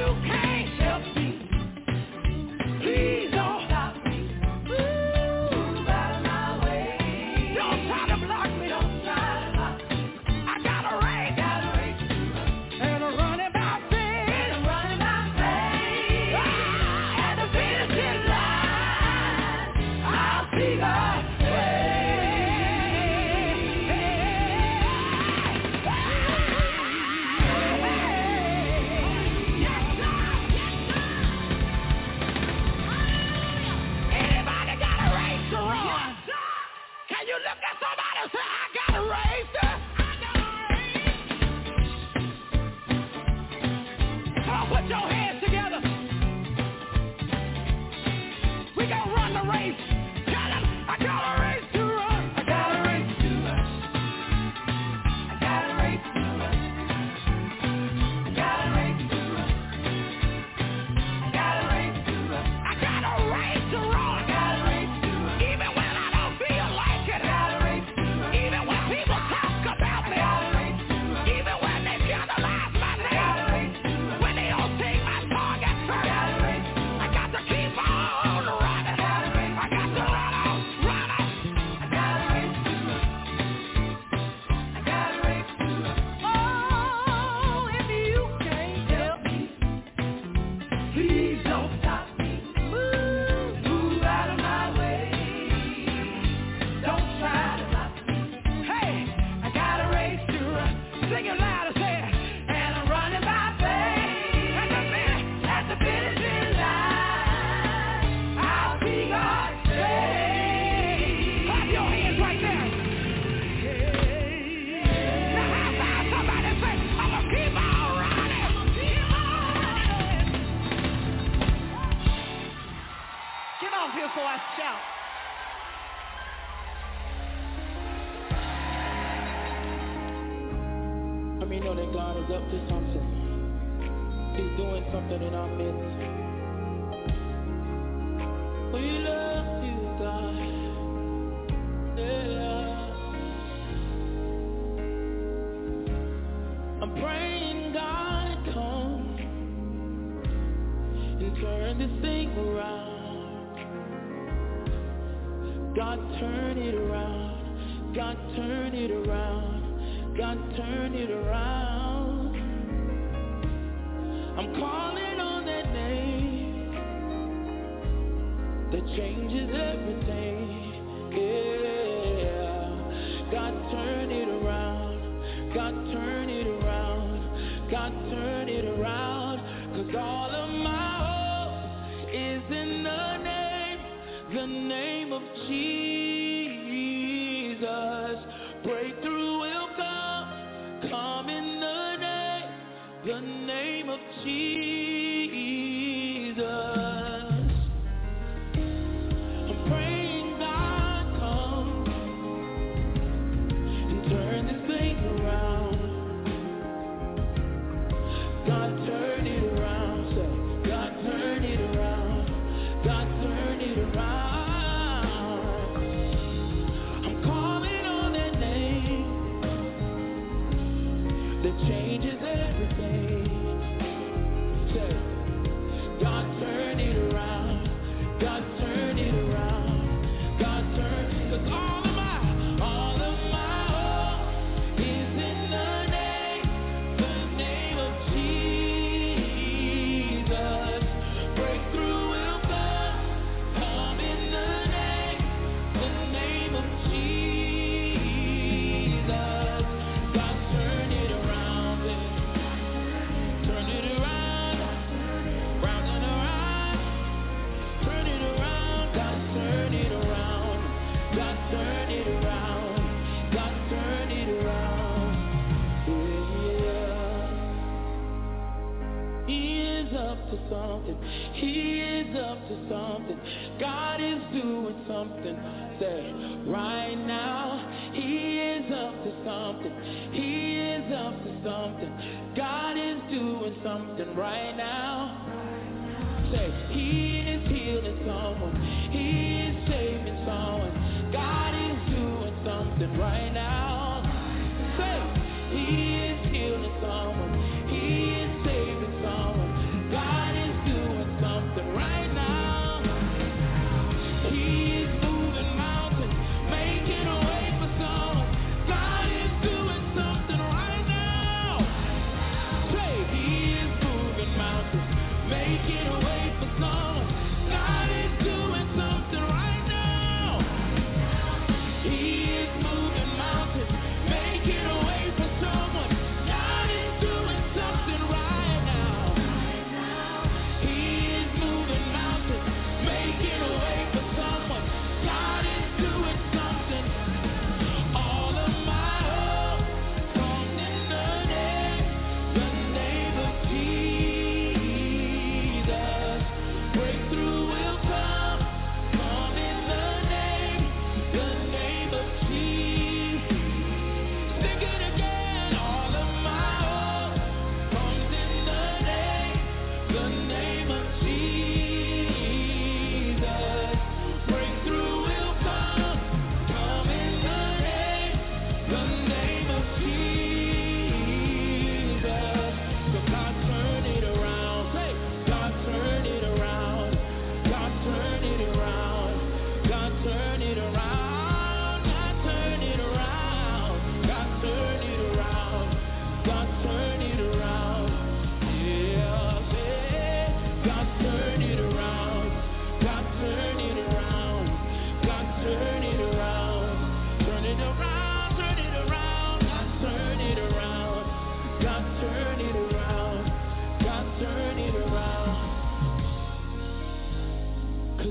He is healing someone. He is saving someone. God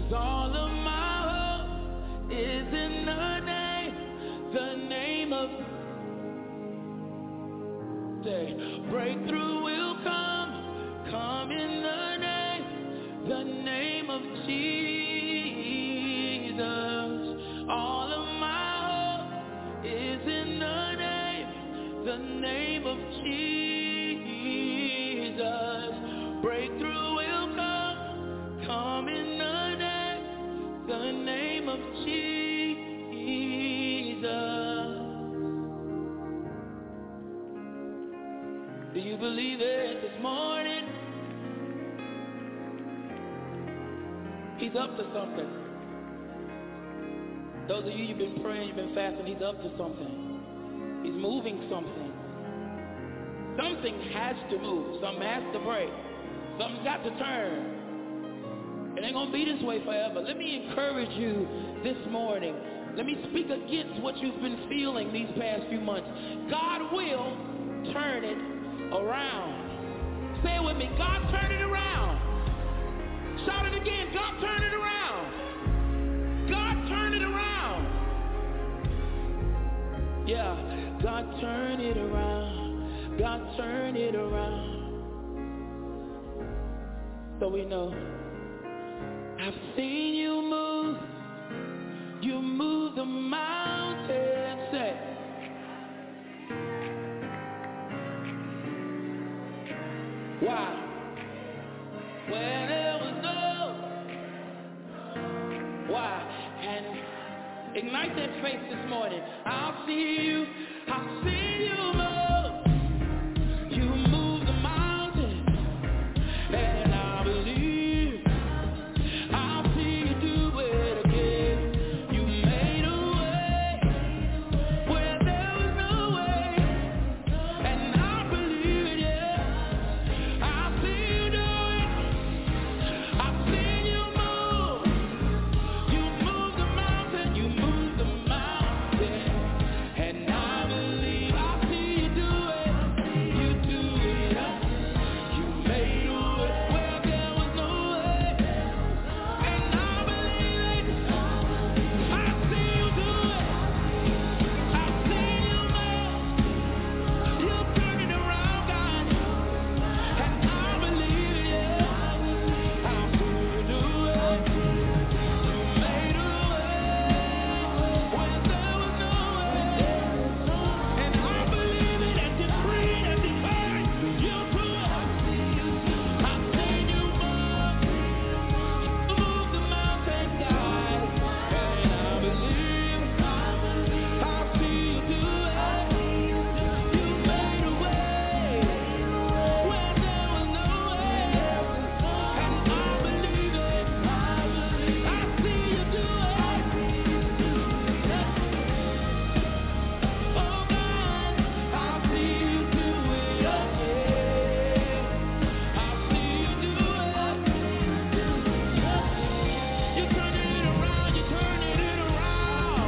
'cause all of my hope is in the name, the name of. Say, breakthrough will come, come in the name, the name of Jesus. All of my hope is in the name, the name of Jesus. Breakthrough will come, come in the name, the name of Jesus. Do you believe it this morning? He's up to something. Those of you who've been praying, you've been fasting, he's up to something. He's moving something. Something has to move. Something has to break. Something's got to turn. It ain't going to be this way forever. Let me encourage you this morning. Let me speak against what you've been feeling these past few months. God will turn it around. Say it with me. God, turn it around. Shout it again. God, turn it around. God, turn it around. Yeah. God, turn it around. God, turn it around. So we know. I've seen you move. You move the mountain. Say. Why? When there was no. Why? And ignite that faith this morning. I'll see you. I'll see you move. You move the mountain. And I believe I'll see you do it again. You made a way where there was no way. And I believe it, yeah. I'll see you do it. I've seen you move. You move the mountain. You move the mountain. And I believe I'll see you do it. You do it. You made a way where there was no way. And I believe it. I see you do it. I see you move. You turn it around, God. And I believe it, yeah. I see you do it. You made a way where there was no way. And I believe it and decree it and declare it. You do it. I've seen you move. You move the mountain, God. And I believe I'll see you do it. You made a way where there was no way. And I believe it. I see you do it. Oh God, I'll see you do it again. I'll see you do it. You're turning it around. You're turning it around.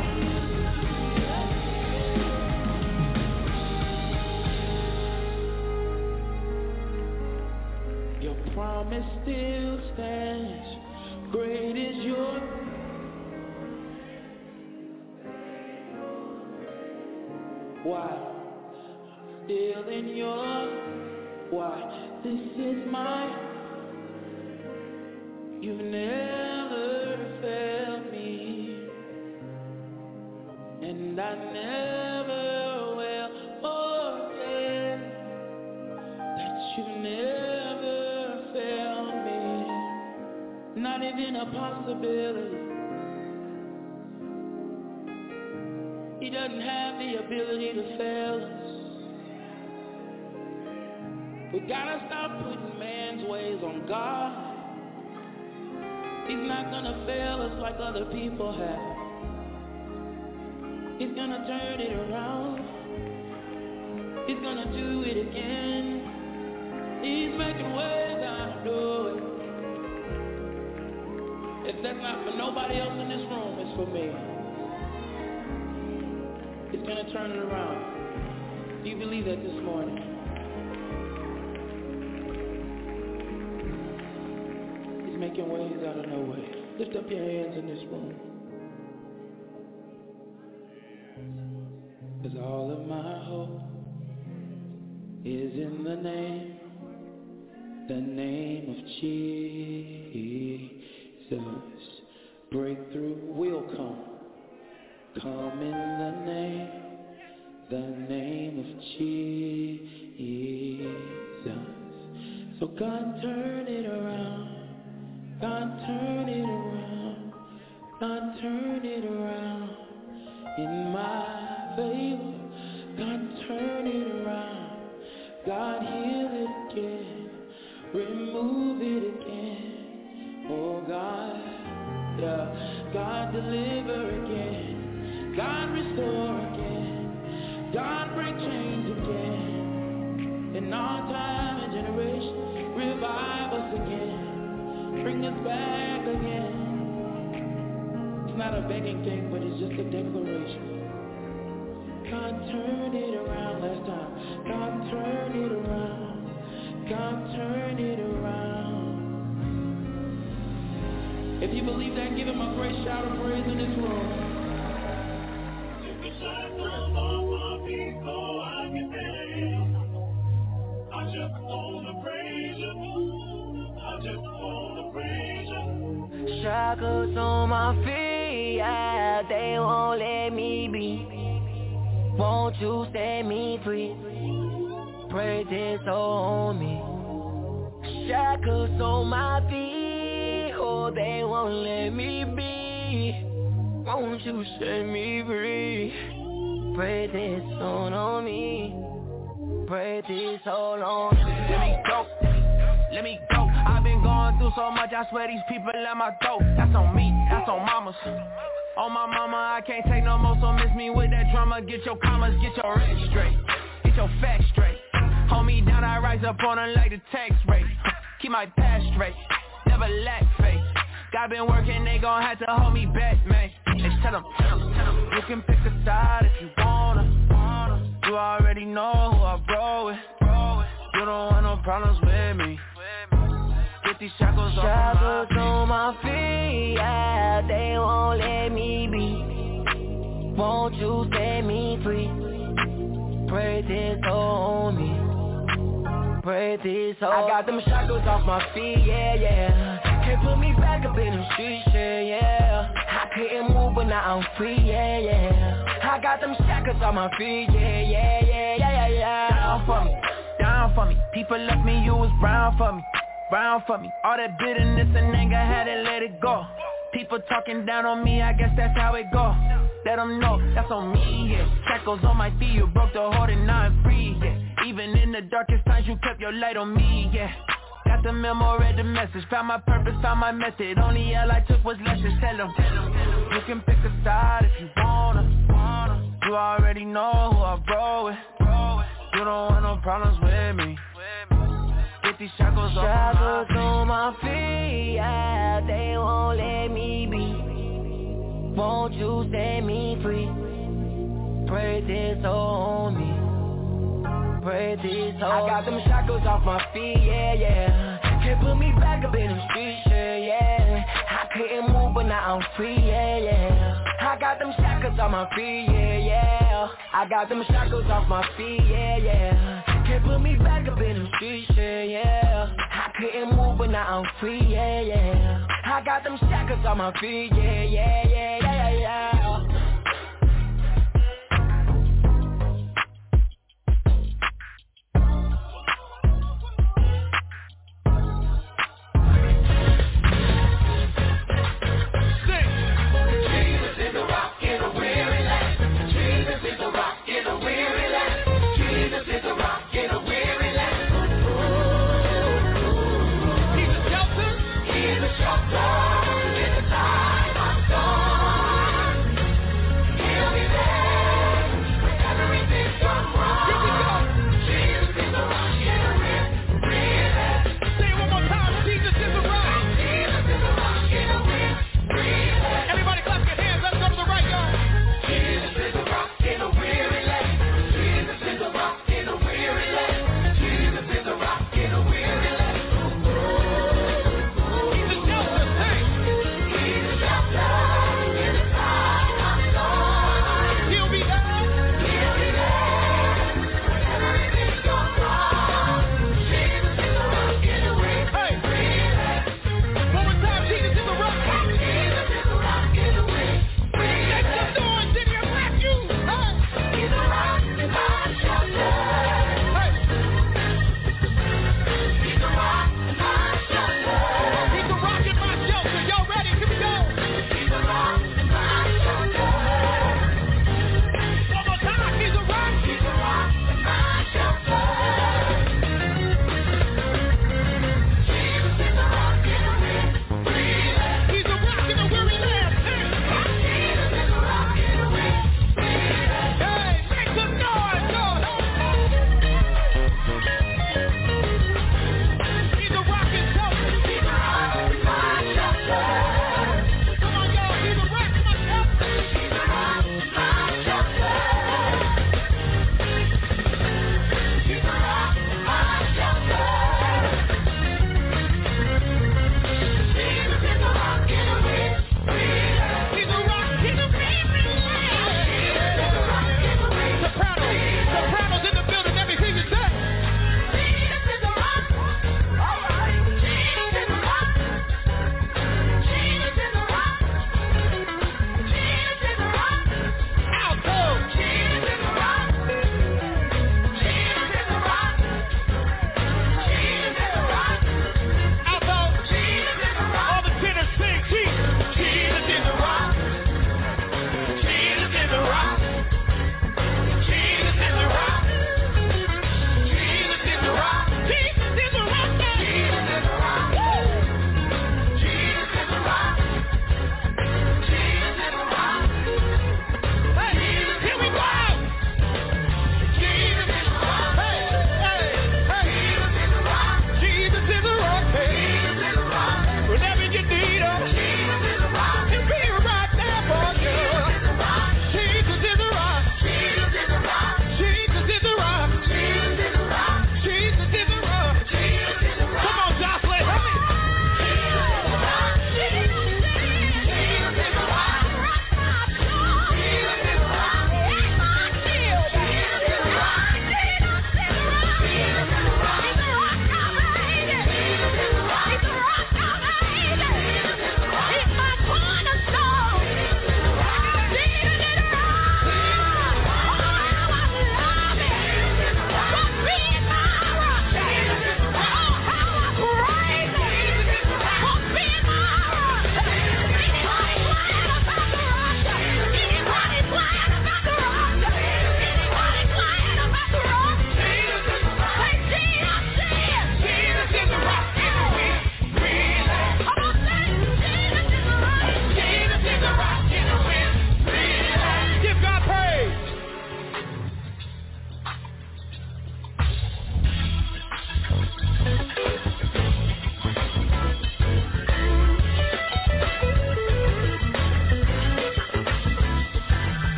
Your promise still stands. Great is your. Why? Still in your. Why? This is my. You've never failed me. And I never will forget that you never failed me. Not even a possibility. He doesn't have the ability to fail us. We gotta stop putting man's ways on God. He's not gonna fail us like other people have. He's gonna turn it around. He's gonna do it again. He's making ways out of no way. If that's not for nobody else in this room, it's for me. He's gonna turn it around. Do you believe that this morning? He's making ways out of no way. Lift up your hands in this room. Cause all of my hope is in the name, the name of Jesus. Breakthrough will come. Come in the name, the name of Jesus. So God, turn it around. God, turn it around. God, turn it around in my favor. God, turn it around. God, heal it again. Remove it again. Oh God, yeah. God, deliver again. God, restore again. God, break chains again. In our time and generation, revive us again. Bring us back again. It's not a begging thing, but it's just a declaration. God, turn it around last time. God, turn it around. God, turn it around. If you believe that, give him a great shout of praise in this room. If the shackles off my feet so I can dance, I just wanna praise you. I just wanna praise you. Shackles on my feet, yeah, they won't let me be. Won't you set me free? Praise is on me. Shackles on my feet, oh, they won't let me be. Won't you set me free? Praise is on on me. Praise is all on me. Let me go. Let me go. I've been going through so much, I swear these people let my throat. That's on me, that's on mamas. On my mama, I can't take no more, so miss me with that drama. Get your commas, get your rent straight. Get your facts straight. Hold me down, I rise up on them like the tax rate. Keep my past straight, never lack faith. God been working, they gon' have to hold me back, man. Let's tell them, tell them, tell them. You can pick a side if you wanna. You already know who I roll with. You don't want no problems with me. Get these shackles, shackles on my feet, yeah, they won't let me be. Won't you set me free? Praise is on me. Praise is on me. I got them shackles off my feet, yeah, yeah. Can't put me back up in the streets, yeah, yeah. I couldn't move, but now I'm free, yeah, yeah. I got them shackles on my feet, yeah, yeah, yeah, yeah, yeah. Down for me, down for me. People left me, you was brown for me. Brown for me, all that bitterness and anger, had to let it go. People talking down on me, I guess that's how it go. Let them know, that's on me, yeah. Shackles on my feet, you broke the hold and now I'm free, yeah. Even in the darkest times, you kept your light on me, yeah. Got the memo, read the message, found my purpose, found my method. Only L I took was lessons, tell them. You can pick a side if you wanna. You already know who I roll with. You don't want no problems with me. Get these shackles, shackles on my feet, yeah, they won't let me be. Won't you set me free? Praise is on me. Praise is on me. I got them shackles off my feet, yeah, yeah. Can't put me back up in the streets, yeah, yeah. I couldn't move, but now I'm free, yeah, yeah. I got them shackles on my feet, yeah, yeah. I got them shackles off my feet, yeah, yeah. Can't put me back up in the streets, yeah, yeah. I couldn't move, but now I'm free, yeah, yeah. I got them shackles on my feet, yeah, yeah, yeah, yeah, yeah. In the time of storm.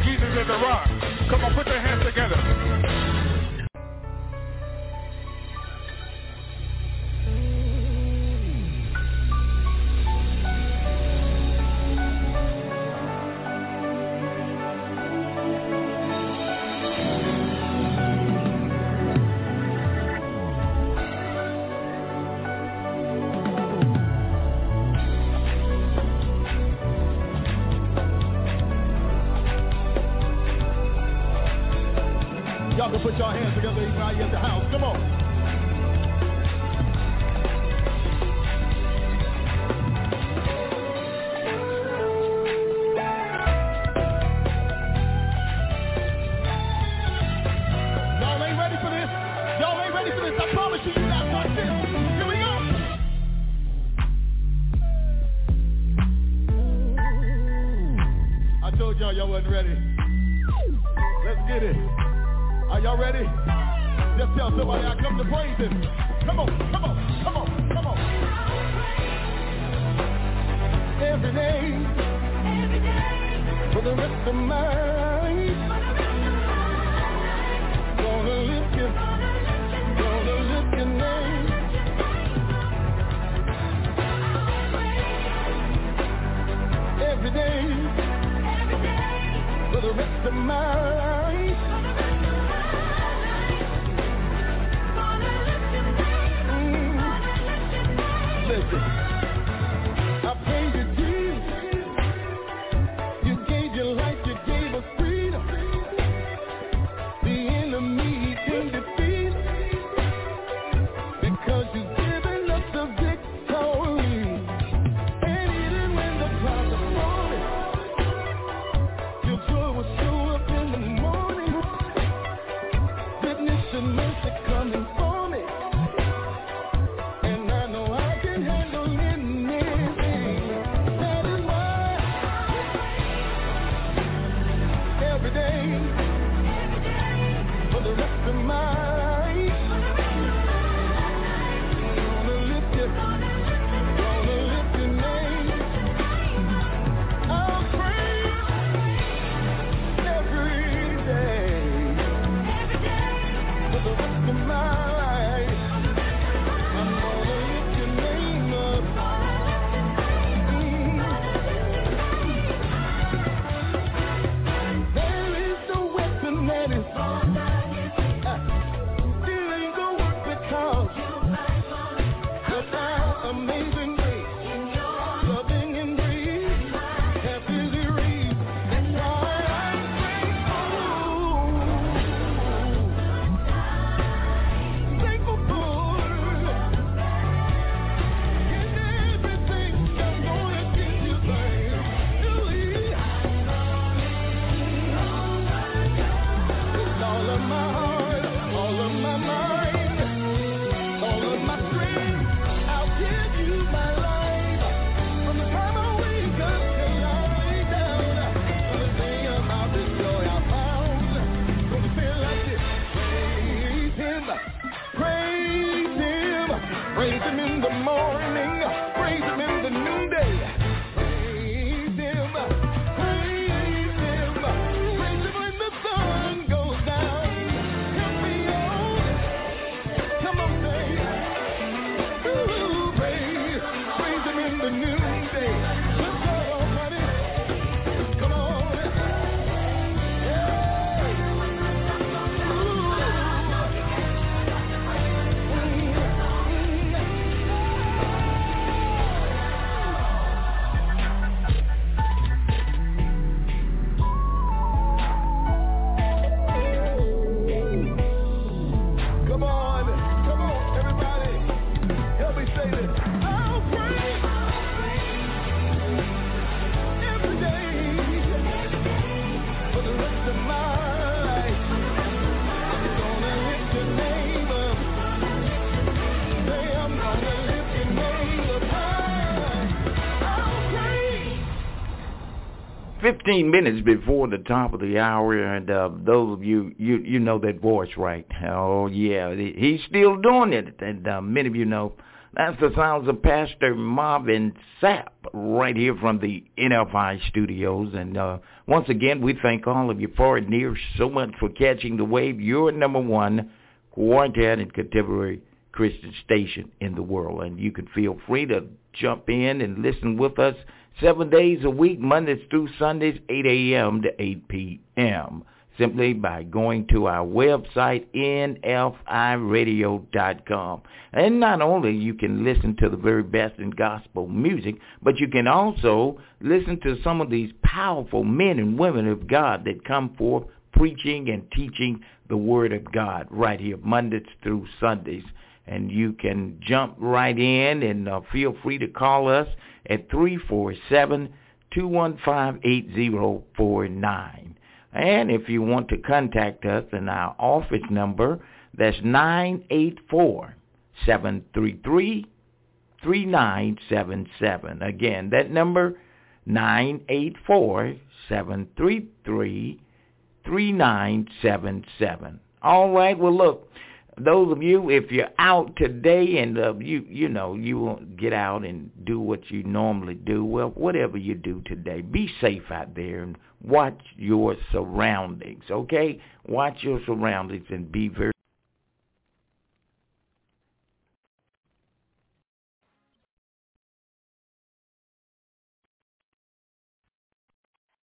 Jesus is the rock. Come on, put your hands together. Y'all can put your hands together even while you're at the house. Come on. Y'all ain't ready for this. Y'all ain't ready for this. I promise you, you're not like this. Here we go. I told y'all y'all wasn't ready. Let's get it. Are y'all ready? Just tell somebody I come to praise him. Come on, come on, come on, come on. Every day, every day, for the rest of my life, gonna lift you, gonna lift your name. Every day, every day, for the rest of my life. Listen, I praise you, Jesus. You gave your life, you gave us freedom. The enemy can defeat because you've given us the victory. And even when the clouds are falling, your joy will show up in the morning. Goodness and mercy coming for me. fifteen minutes before the top of the hour, and uh, those of you, you you know that voice, right? Oh, yeah, he's still doing it, and uh, many of you know that's the sounds of Pastor Marvin Sapp right here from the N F I studios, and uh, Once again, we thank all of you for it near so much for catching the wave. Your number one quartet and contemporary Christian station in the world. And you can feel free to jump in and listen with us seven days a week, Mondays through Sundays, eight a.m. to eight p.m., simply by going to our website, N F I radio dot com. And not only you can listen to the very best in gospel music, but you can also listen to some of these powerful men and women of God that come forth preaching and teaching the Word of God right here, Mondays through Sundays. And you can jump right in and uh, feel free to call us at three four seven, two one five, eight zero four nine. And if you want to contact us in our office number, that's nine eight four, seven three three, three nine seven seven. Again, that number, nine eight four, seven three three, three nine seven seven. All right, well, look, those of you, if you're out today and uh, you you know, you won't get out and do what you normally do, well, whatever you do today, be safe out there and watch your surroundings, okay? Watch your surroundings and be very